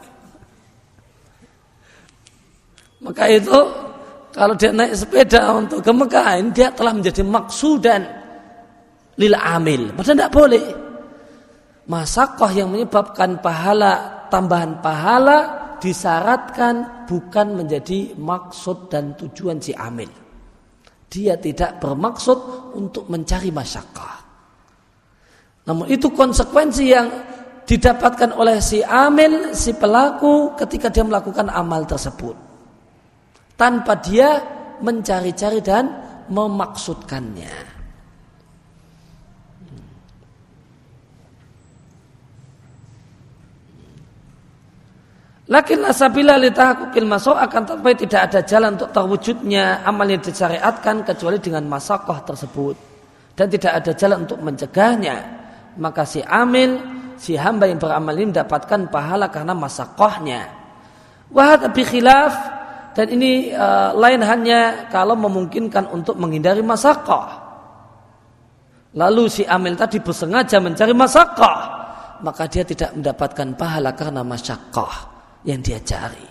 Maka itu kalau dia naik sepeda untuk ke Mekah, ini dia telah menjadi maksudan lil amil. Padahal tidak boleh. Masaqqah yang menyebabkan pahala, tambahan pahala disyaratkan bukan menjadi maksud dan tujuan si amil. Dia tidak bermaksud untuk mencari masyaqqah. Namun itu konsekuensi yang didapatkan oleh si amil, si pelaku ketika dia melakukan amal tersebut. Tanpa dia mencari-cari dan memaksudkannya. Lakin asabila litahaqquqil masaq, akan tetapi tidak ada jalan untuk terwujudnya amal yang disyariatkan kecuali dengan masaqqah tersebut, dan tidak ada jalan untuk mencegahnya. Maka si amil, si hamba yang beramal ini mendapatkan pahala karena masaqqahnya. Wa hadza bi khilaf, dan ini lain hanya kalau memungkinkan untuk menghindari masaqqah. Lalu si amil tadi bersengaja mencari masaqqah, maka dia tidak mendapatkan pahala karena masyaqqah yang dia cari.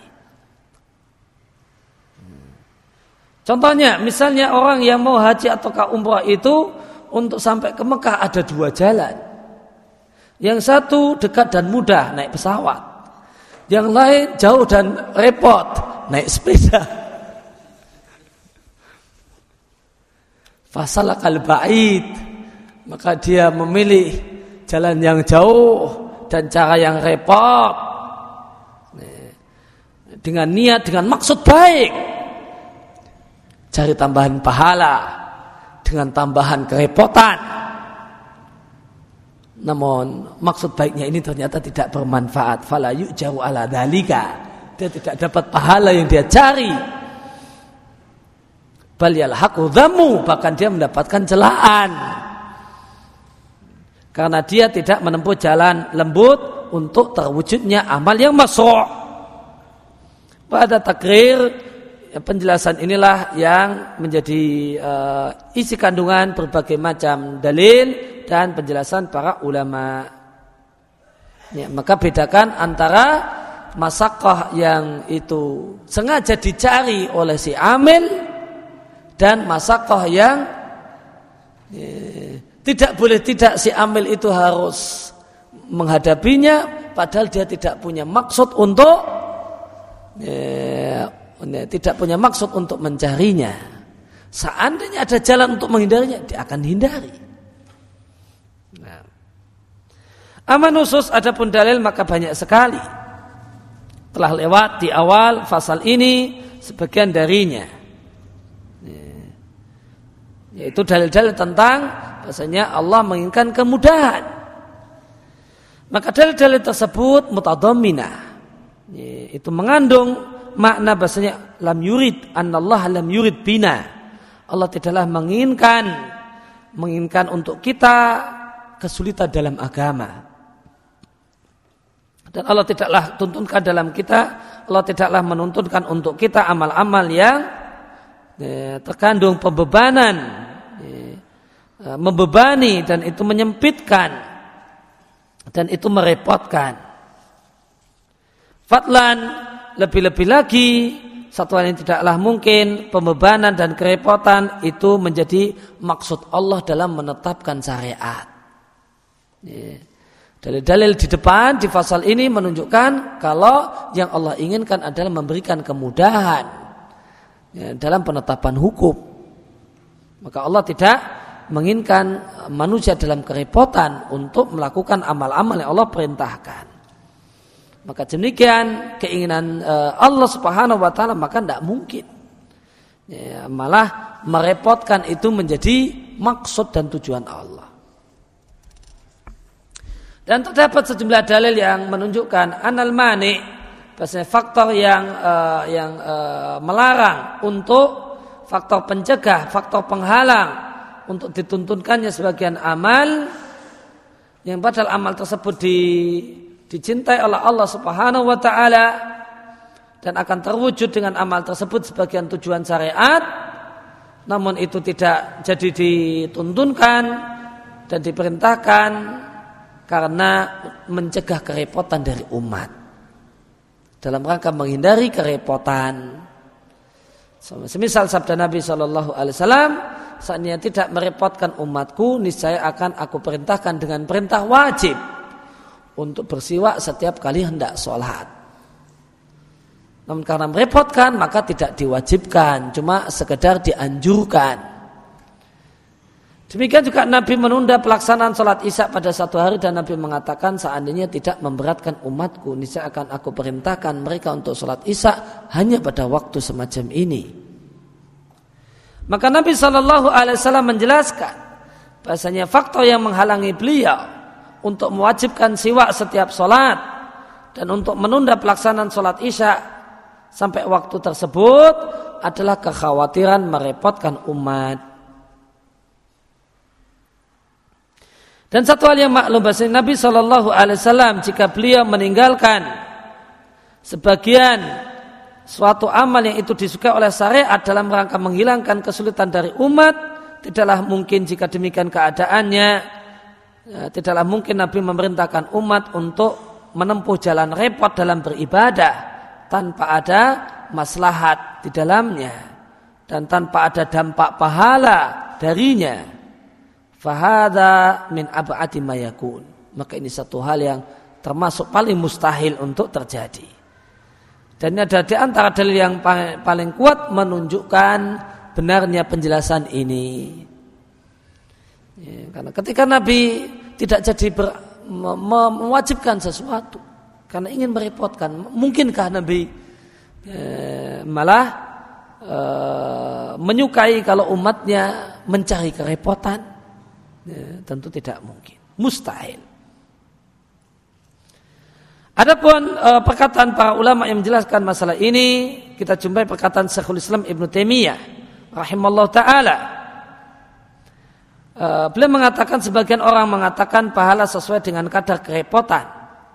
Contohnya, misalnya orang yang mau haji atau umrah itu untuk sampai ke Mekah ada dua jalan. Yang satu dekat dan mudah, naik pesawat. Yang lain jauh dan repot, naik sepeda. Fasalakal ba'id, maka dia memilih jalan yang jauh dan cara yang repot. Dengan niat, dengan maksud baik, cari tambahan pahala dengan tambahan kerepotan. Namun maksud baiknya ini ternyata tidak bermanfaat. Fala yu'jaru ala dzalika, dia tidak dapat pahala yang dia cari. Bal yalhaqu dhammu, bahkan dia mendapatkan celaan karena dia tidak menempuh jalan lembut untuk terwujudnya amal yang masyru'. Pada takrir, penjelasan inilah yang menjadi isi kandungan berbagai macam dalil dan penjelasan para ulama. Ya, maka bedakan antara masaqqah yang itu sengaja dicari oleh si amil dan masaqqah yang tidak boleh tidak si amil itu harus menghadapinya padahal dia tidak punya maksud untuk tidak punya maksud untuk mencarinya. Seandainya ada jalan untuk menghindarinya, dia akan hindari. Nah. Amma nusus adapun dalil maka banyak sekali. Telah lewat di awal fasal ini sebagian darinya. Yaitu dalil-dalil tentang bahasanya Allah menginginkan kemudahan. Maka dalil-dalil tersebut mutadhamminah. Itu mengandung makna bahasanya lam yurid, anallah lam yurid bina. Allah tidaklah menginginkan untuk kita kesulitan dalam agama. Dan Allah tidaklah tuntunkan dalam kita, Allah tidaklah menuntunkan untuk kita amal-amal yang terkandung pembebanan, membebani, dan itu menyempitkan dan itu merepotkan. Fadlan, lebih-lebih lagi satu hal yang tidaklah mungkin, pembebanan dan kerepotan itu menjadi maksud Allah dalam menetapkan syariat. Dalil-dalil di depan di pasal ini menunjukkan kalau yang Allah inginkan adalah memberikan kemudahan dalam penetapan hukum. Maka Allah tidak menginginkan manusia dalam kerepotan untuk melakukan amal-amal yang Allah perintahkan. Maka demikian keinginan Allah Subhanahu wa taala maka tidak mungkin. Malah merepotkan itu menjadi maksud dan tujuan Allah. Dan terdapat sejumlah dalil yang menunjukkan anal mani, bahasanya faktor yang melarang untuk faktor pencegah, faktor penghalang untuk dituntunkannya sebagian amal yang padahal amal tersebut dicintai oleh Allah Subhanahu wa taala dan akan terwujud dengan amal tersebut sebagian tujuan syariat, namun itu tidak jadi dituntunkan dan diperintahkan karena mencegah kerepotan dari umat dalam rangka menghindari kerepotan. Semisal sabda Nabi Shallallahu Alaihi Wasallam, seandainya tidak merepotkan umatku, niscaya akan aku perintahkan dengan perintah wajib untuk bersiwak setiap kali hendak sholat. Namun karena merepotkan maka tidak diwajibkan, cuma sekedar dianjurkan. Demikian juga Nabi menunda pelaksanaan sholat isya pada satu hari dan Nabi mengatakan seandainya tidak memberatkan umatku, niscaya akan aku perintahkan mereka untuk sholat isya hanya pada waktu semacam ini. Maka Nabi SAW menjelaskan bahasanya faktor yang menghalangi beliau untuk mewajibkan siwak setiap sholat dan untuk menunda pelaksanaan sholat isya sampai waktu tersebut adalah kekhawatiran merepotkan umat. Dan satu hal yang maklum bahasanya Nabi SAW jika beliau meninggalkan sebagian suatu amal yang itu disukai oleh syariat dalam rangka menghilangkan kesulitan dari umat, tidaklah mungkin jika demikian keadaannya, tidaklah mungkin Nabi memerintahkan umat untuk menempuh jalan repot dalam beribadah tanpa ada maslahat di dalamnya dan tanpa ada dampak pahala darinya. Fahada min ab'ati ma yakun. Maka ini satu hal yang termasuk paling mustahil untuk terjadi. Dan ini ada di antara dalil yang paling kuat menunjukkan benarnya penjelasan ini. Karena ketika Nabi tidak jadi mewajibkan sesuatu karena ingin merepotkan, mungkinkah Nabi malah menyukai kalau umatnya mencari kerepotan? Tentu tidak mungkin, mustahil. Adapun perkataan para ulama yang menjelaskan masalah ini, kita jumpai perkataan Syekhul Islam Ibnu Taimiyah rahimallahu taala. Beliau mengatakan sebagian orang mengatakan pahala sesuai dengan kadar kerepotan.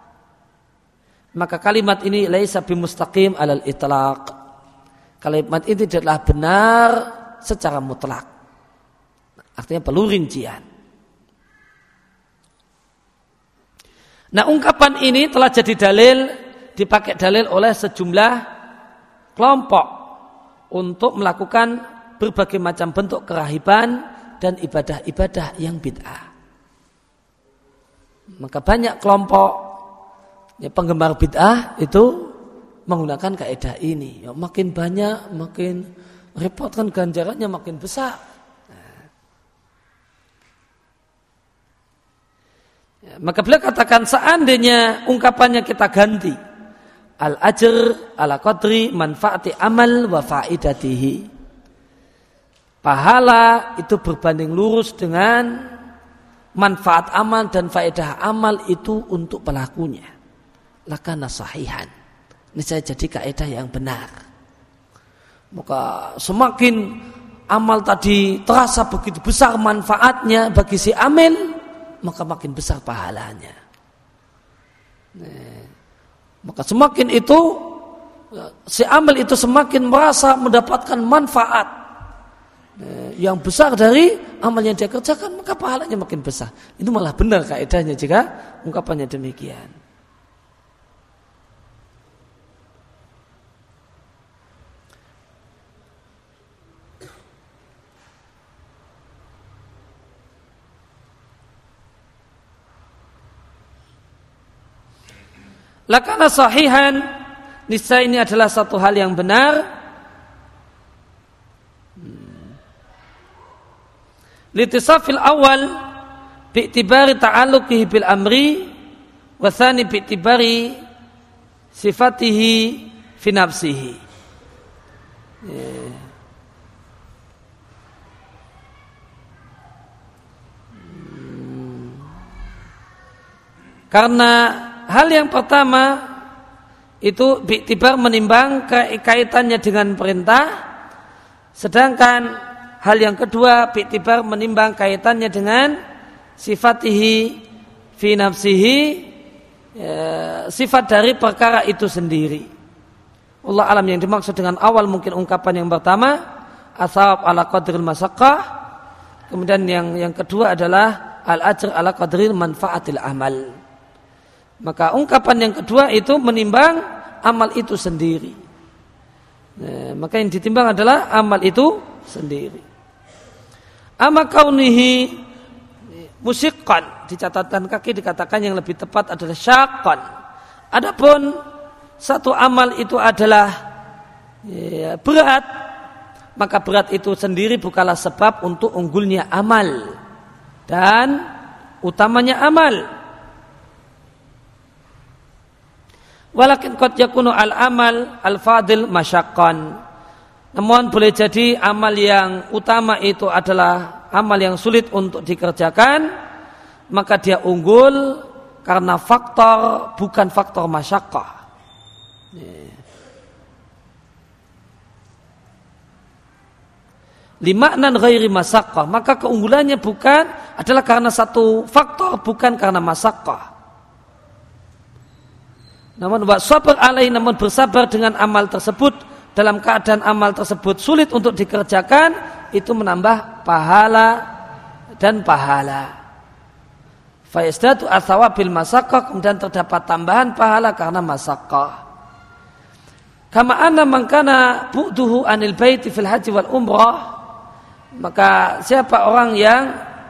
Maka kalimat ini laisa bimustaqim alal itlaq. Kalimat ini tidaklah benar secara mutlak. Artinya perlu rincian. Nah, ungkapan ini telah jadi dalil, dipakai dalil oleh sejumlah kelompok untuk melakukan berbagai macam bentuk kerahiban dan ibadah-ibadah yang bid'ah. Maka banyak kelompok penggemar bid'ah itu menggunakan kaidah ini. Makin banyak, makin repot kan ganjarannya makin besar. Maka beliau katakan seandainya ungkapannya kita ganti al-ajr ala qadri manfaati amal wa faidatihi, pahala itu berbanding lurus dengan manfaat amal dan faedah amal itu untuk pelakunya, lakana sahihan, ini saya jadi kaidah yang benar. Maka semakin amal tadi terasa begitu besar manfaatnya bagi si amil, maka makin besar pahalanya. Maka semakin itu si amal itu semakin merasa mendapatkan manfaat yang besar dari amal yang dia kerjakan, maka pahalanya makin besar. Itu malah benar kaidahnya jika ungkapannya demikian. Lakana sahihan, niscaya ini adalah satu hal yang benar. Litisafil awal bi'tibari ta'alluqihi bil amri wa tsani bi'tibari sifatihi fi nafsihi. Karena hal yang pertama itu bi'tibar menimbang kaitannya dengan perintah, sedangkan hal yang kedua bi'tibar menimbang kaitannya dengan sifatihi fi nafsihi, sifat dari perkara itu sendiri. Allah alam, yang dimaksud dengan awal mungkin ungkapan yang pertama athawab ala qadril masaqqah, kemudian yang kedua adalah al ajr ala qadril manfaatil amal. Maka ungkapan yang kedua itu menimbang amal itu sendiri. Maka yang ditimbang adalah amal itu sendiri. Amma kaunihi musiqqan, di catatan kaki dikatakan yang lebih tepat adalah syaqqan. Adapun satu amal itu adalah berat, maka berat itu sendiri bukanlah sebab untuk unggulnya amal dan utamanya amal. Walakin qad yakunu al-amal al-fadil masyaqqan. Namun boleh jadi amal yang utama itu adalah amal yang sulit untuk dikerjakan, maka dia unggul karena faktor bukan faktor masyaqqah. Limaknan ghairi masyaqqah, maka keunggulannya bukan adalah karena satu faktor, bukan karena masyaqqah. Namun sabar alaih, namun bersabar dengan amal tersebut dalam keadaan amal tersebut sulit untuk dikerjakan, itu menambah pahala dan pahala. Fa yazdadu athawabil masaqqah, kemudian terdapat tambahan pahala karena masaqqah. Kama anna man kana bu'duhu anil baiti fil haji wal umrah, maka siapa orang yang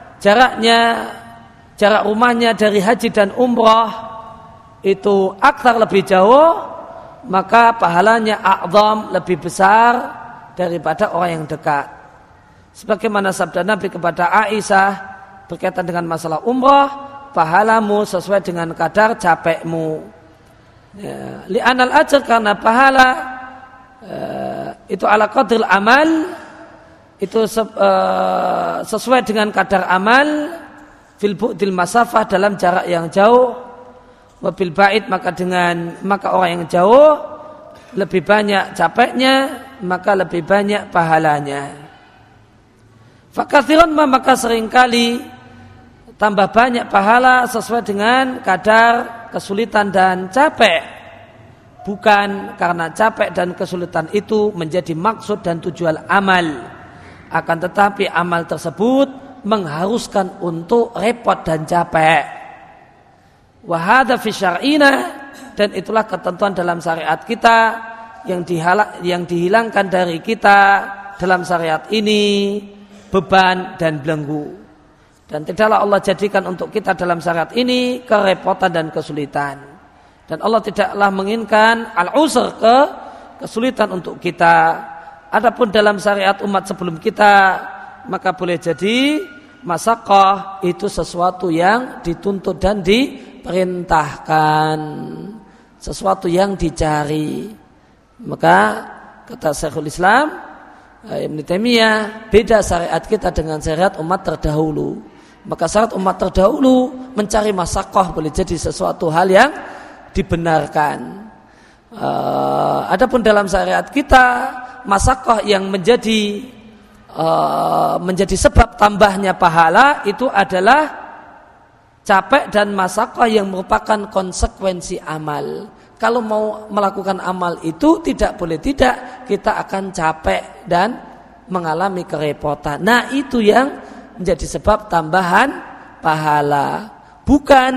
jarak rumahnya dari haji dan umrah itu akthar lebih jauh, maka pahalanya a'zam lebih besar daripada orang yang dekat. Sebagaimana sabda Nabi kepada Aisyah berkaitan dengan masalah umrah, pahalamu sesuai dengan kadar capekmu. Li'anal ajr, karena pahala itu ala qadril amal, itu sesuai dengan kadar amal, fil bu'dil masafah, dalam jarak yang jauh, wabil ba'id, maka orang yang jauh lebih banyak capeknya, maka lebih banyak pahalanya. Fakathiran, maka seringkali tambah banyak pahala sesuai dengan kadar kesulitan dan capek, bukan karena capek dan kesulitan itu menjadi maksud dan tujuan amal, akan tetapi amal tersebut mengharuskan untuk repot dan capek. Wahada fi syar'ina, dan itulah ketentuan dalam syariat kita yang dihilangkan dari kita dalam syariat ini beban dan belenggu. Dan tidaklah Allah jadikan untuk kita dalam syariat ini kerepotan dan kesulitan. Dan Allah tidaklah menginginkan al-usr, kesulitan untuk kita. Adapun dalam syariat umat sebelum kita, maka boleh jadi masaqqah itu sesuatu yang dituntut dan diperintahkan, sesuatu yang dicari. Maka kata Syekhul Islam Ibn Taimiyah, beda syariat kita dengan syariat umat terdahulu. Maka syariat umat terdahulu mencari masaqqah boleh jadi sesuatu hal yang dibenarkan. Adapun dalam syariat kita, masaqqah yang menjadi sebab tambahnya pahala itu adalah capek dan masaqqah yang merupakan konsekuensi amal. Kalau mau melakukan amal itu tidak boleh tidak, kita akan capek dan mengalami kerepotan. Nah, itu yang menjadi sebab tambahan pahala. Bukan,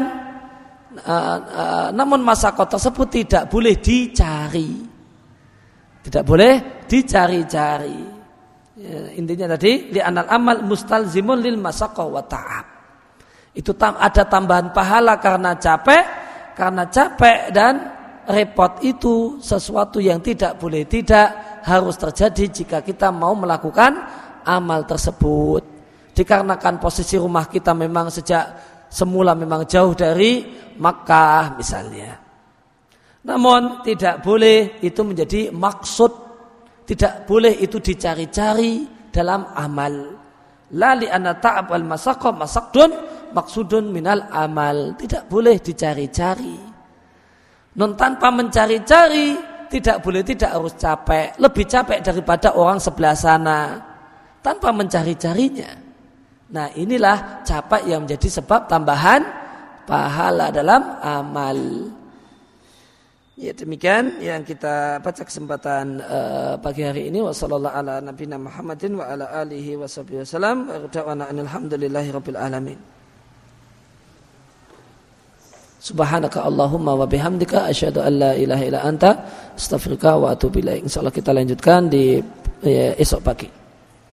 namun masaqqah tersebut tidak boleh dicari. Tidak boleh dicari-cari. Intinya tadi, li'anal amal mustalzimun lil masaqqah wa ta'ab. Itu ada tambahan pahala karena capek, karena capek dan repot itu sesuatu yang tidak boleh tidak harus terjadi jika kita mau melakukan amal tersebut. Dikarenakan posisi rumah kita memang sejak semula memang jauh dari Makkah misalnya. Namun tidak boleh itu menjadi maksud, tidak boleh itu dicari-cari dalam amal. La li anna ta'ab wal masaqah maksudun minal amal. Tidak boleh dicari-cari. Non tanpa mencari-cari tidak boleh tidak harus capek, lebih capek daripada orang sebelah sana tanpa mencari-carinya. Nah, inilah capek yang menjadi sebab tambahan pahala dalam amal. Ya, demikian yang kita baca kesempatan pagi hari ini. Wassallallahu ala nabiyina Muhammadin wa ala alihi washabbihi wasallam. Alhamdulillahirabbil alamin. Subhanaka Allahumma wa bihamdika asyhadu an la ilaha illa anta astaghfiruka wa atubu ilaik. Insyaallah kita lanjutkan di esok pagi.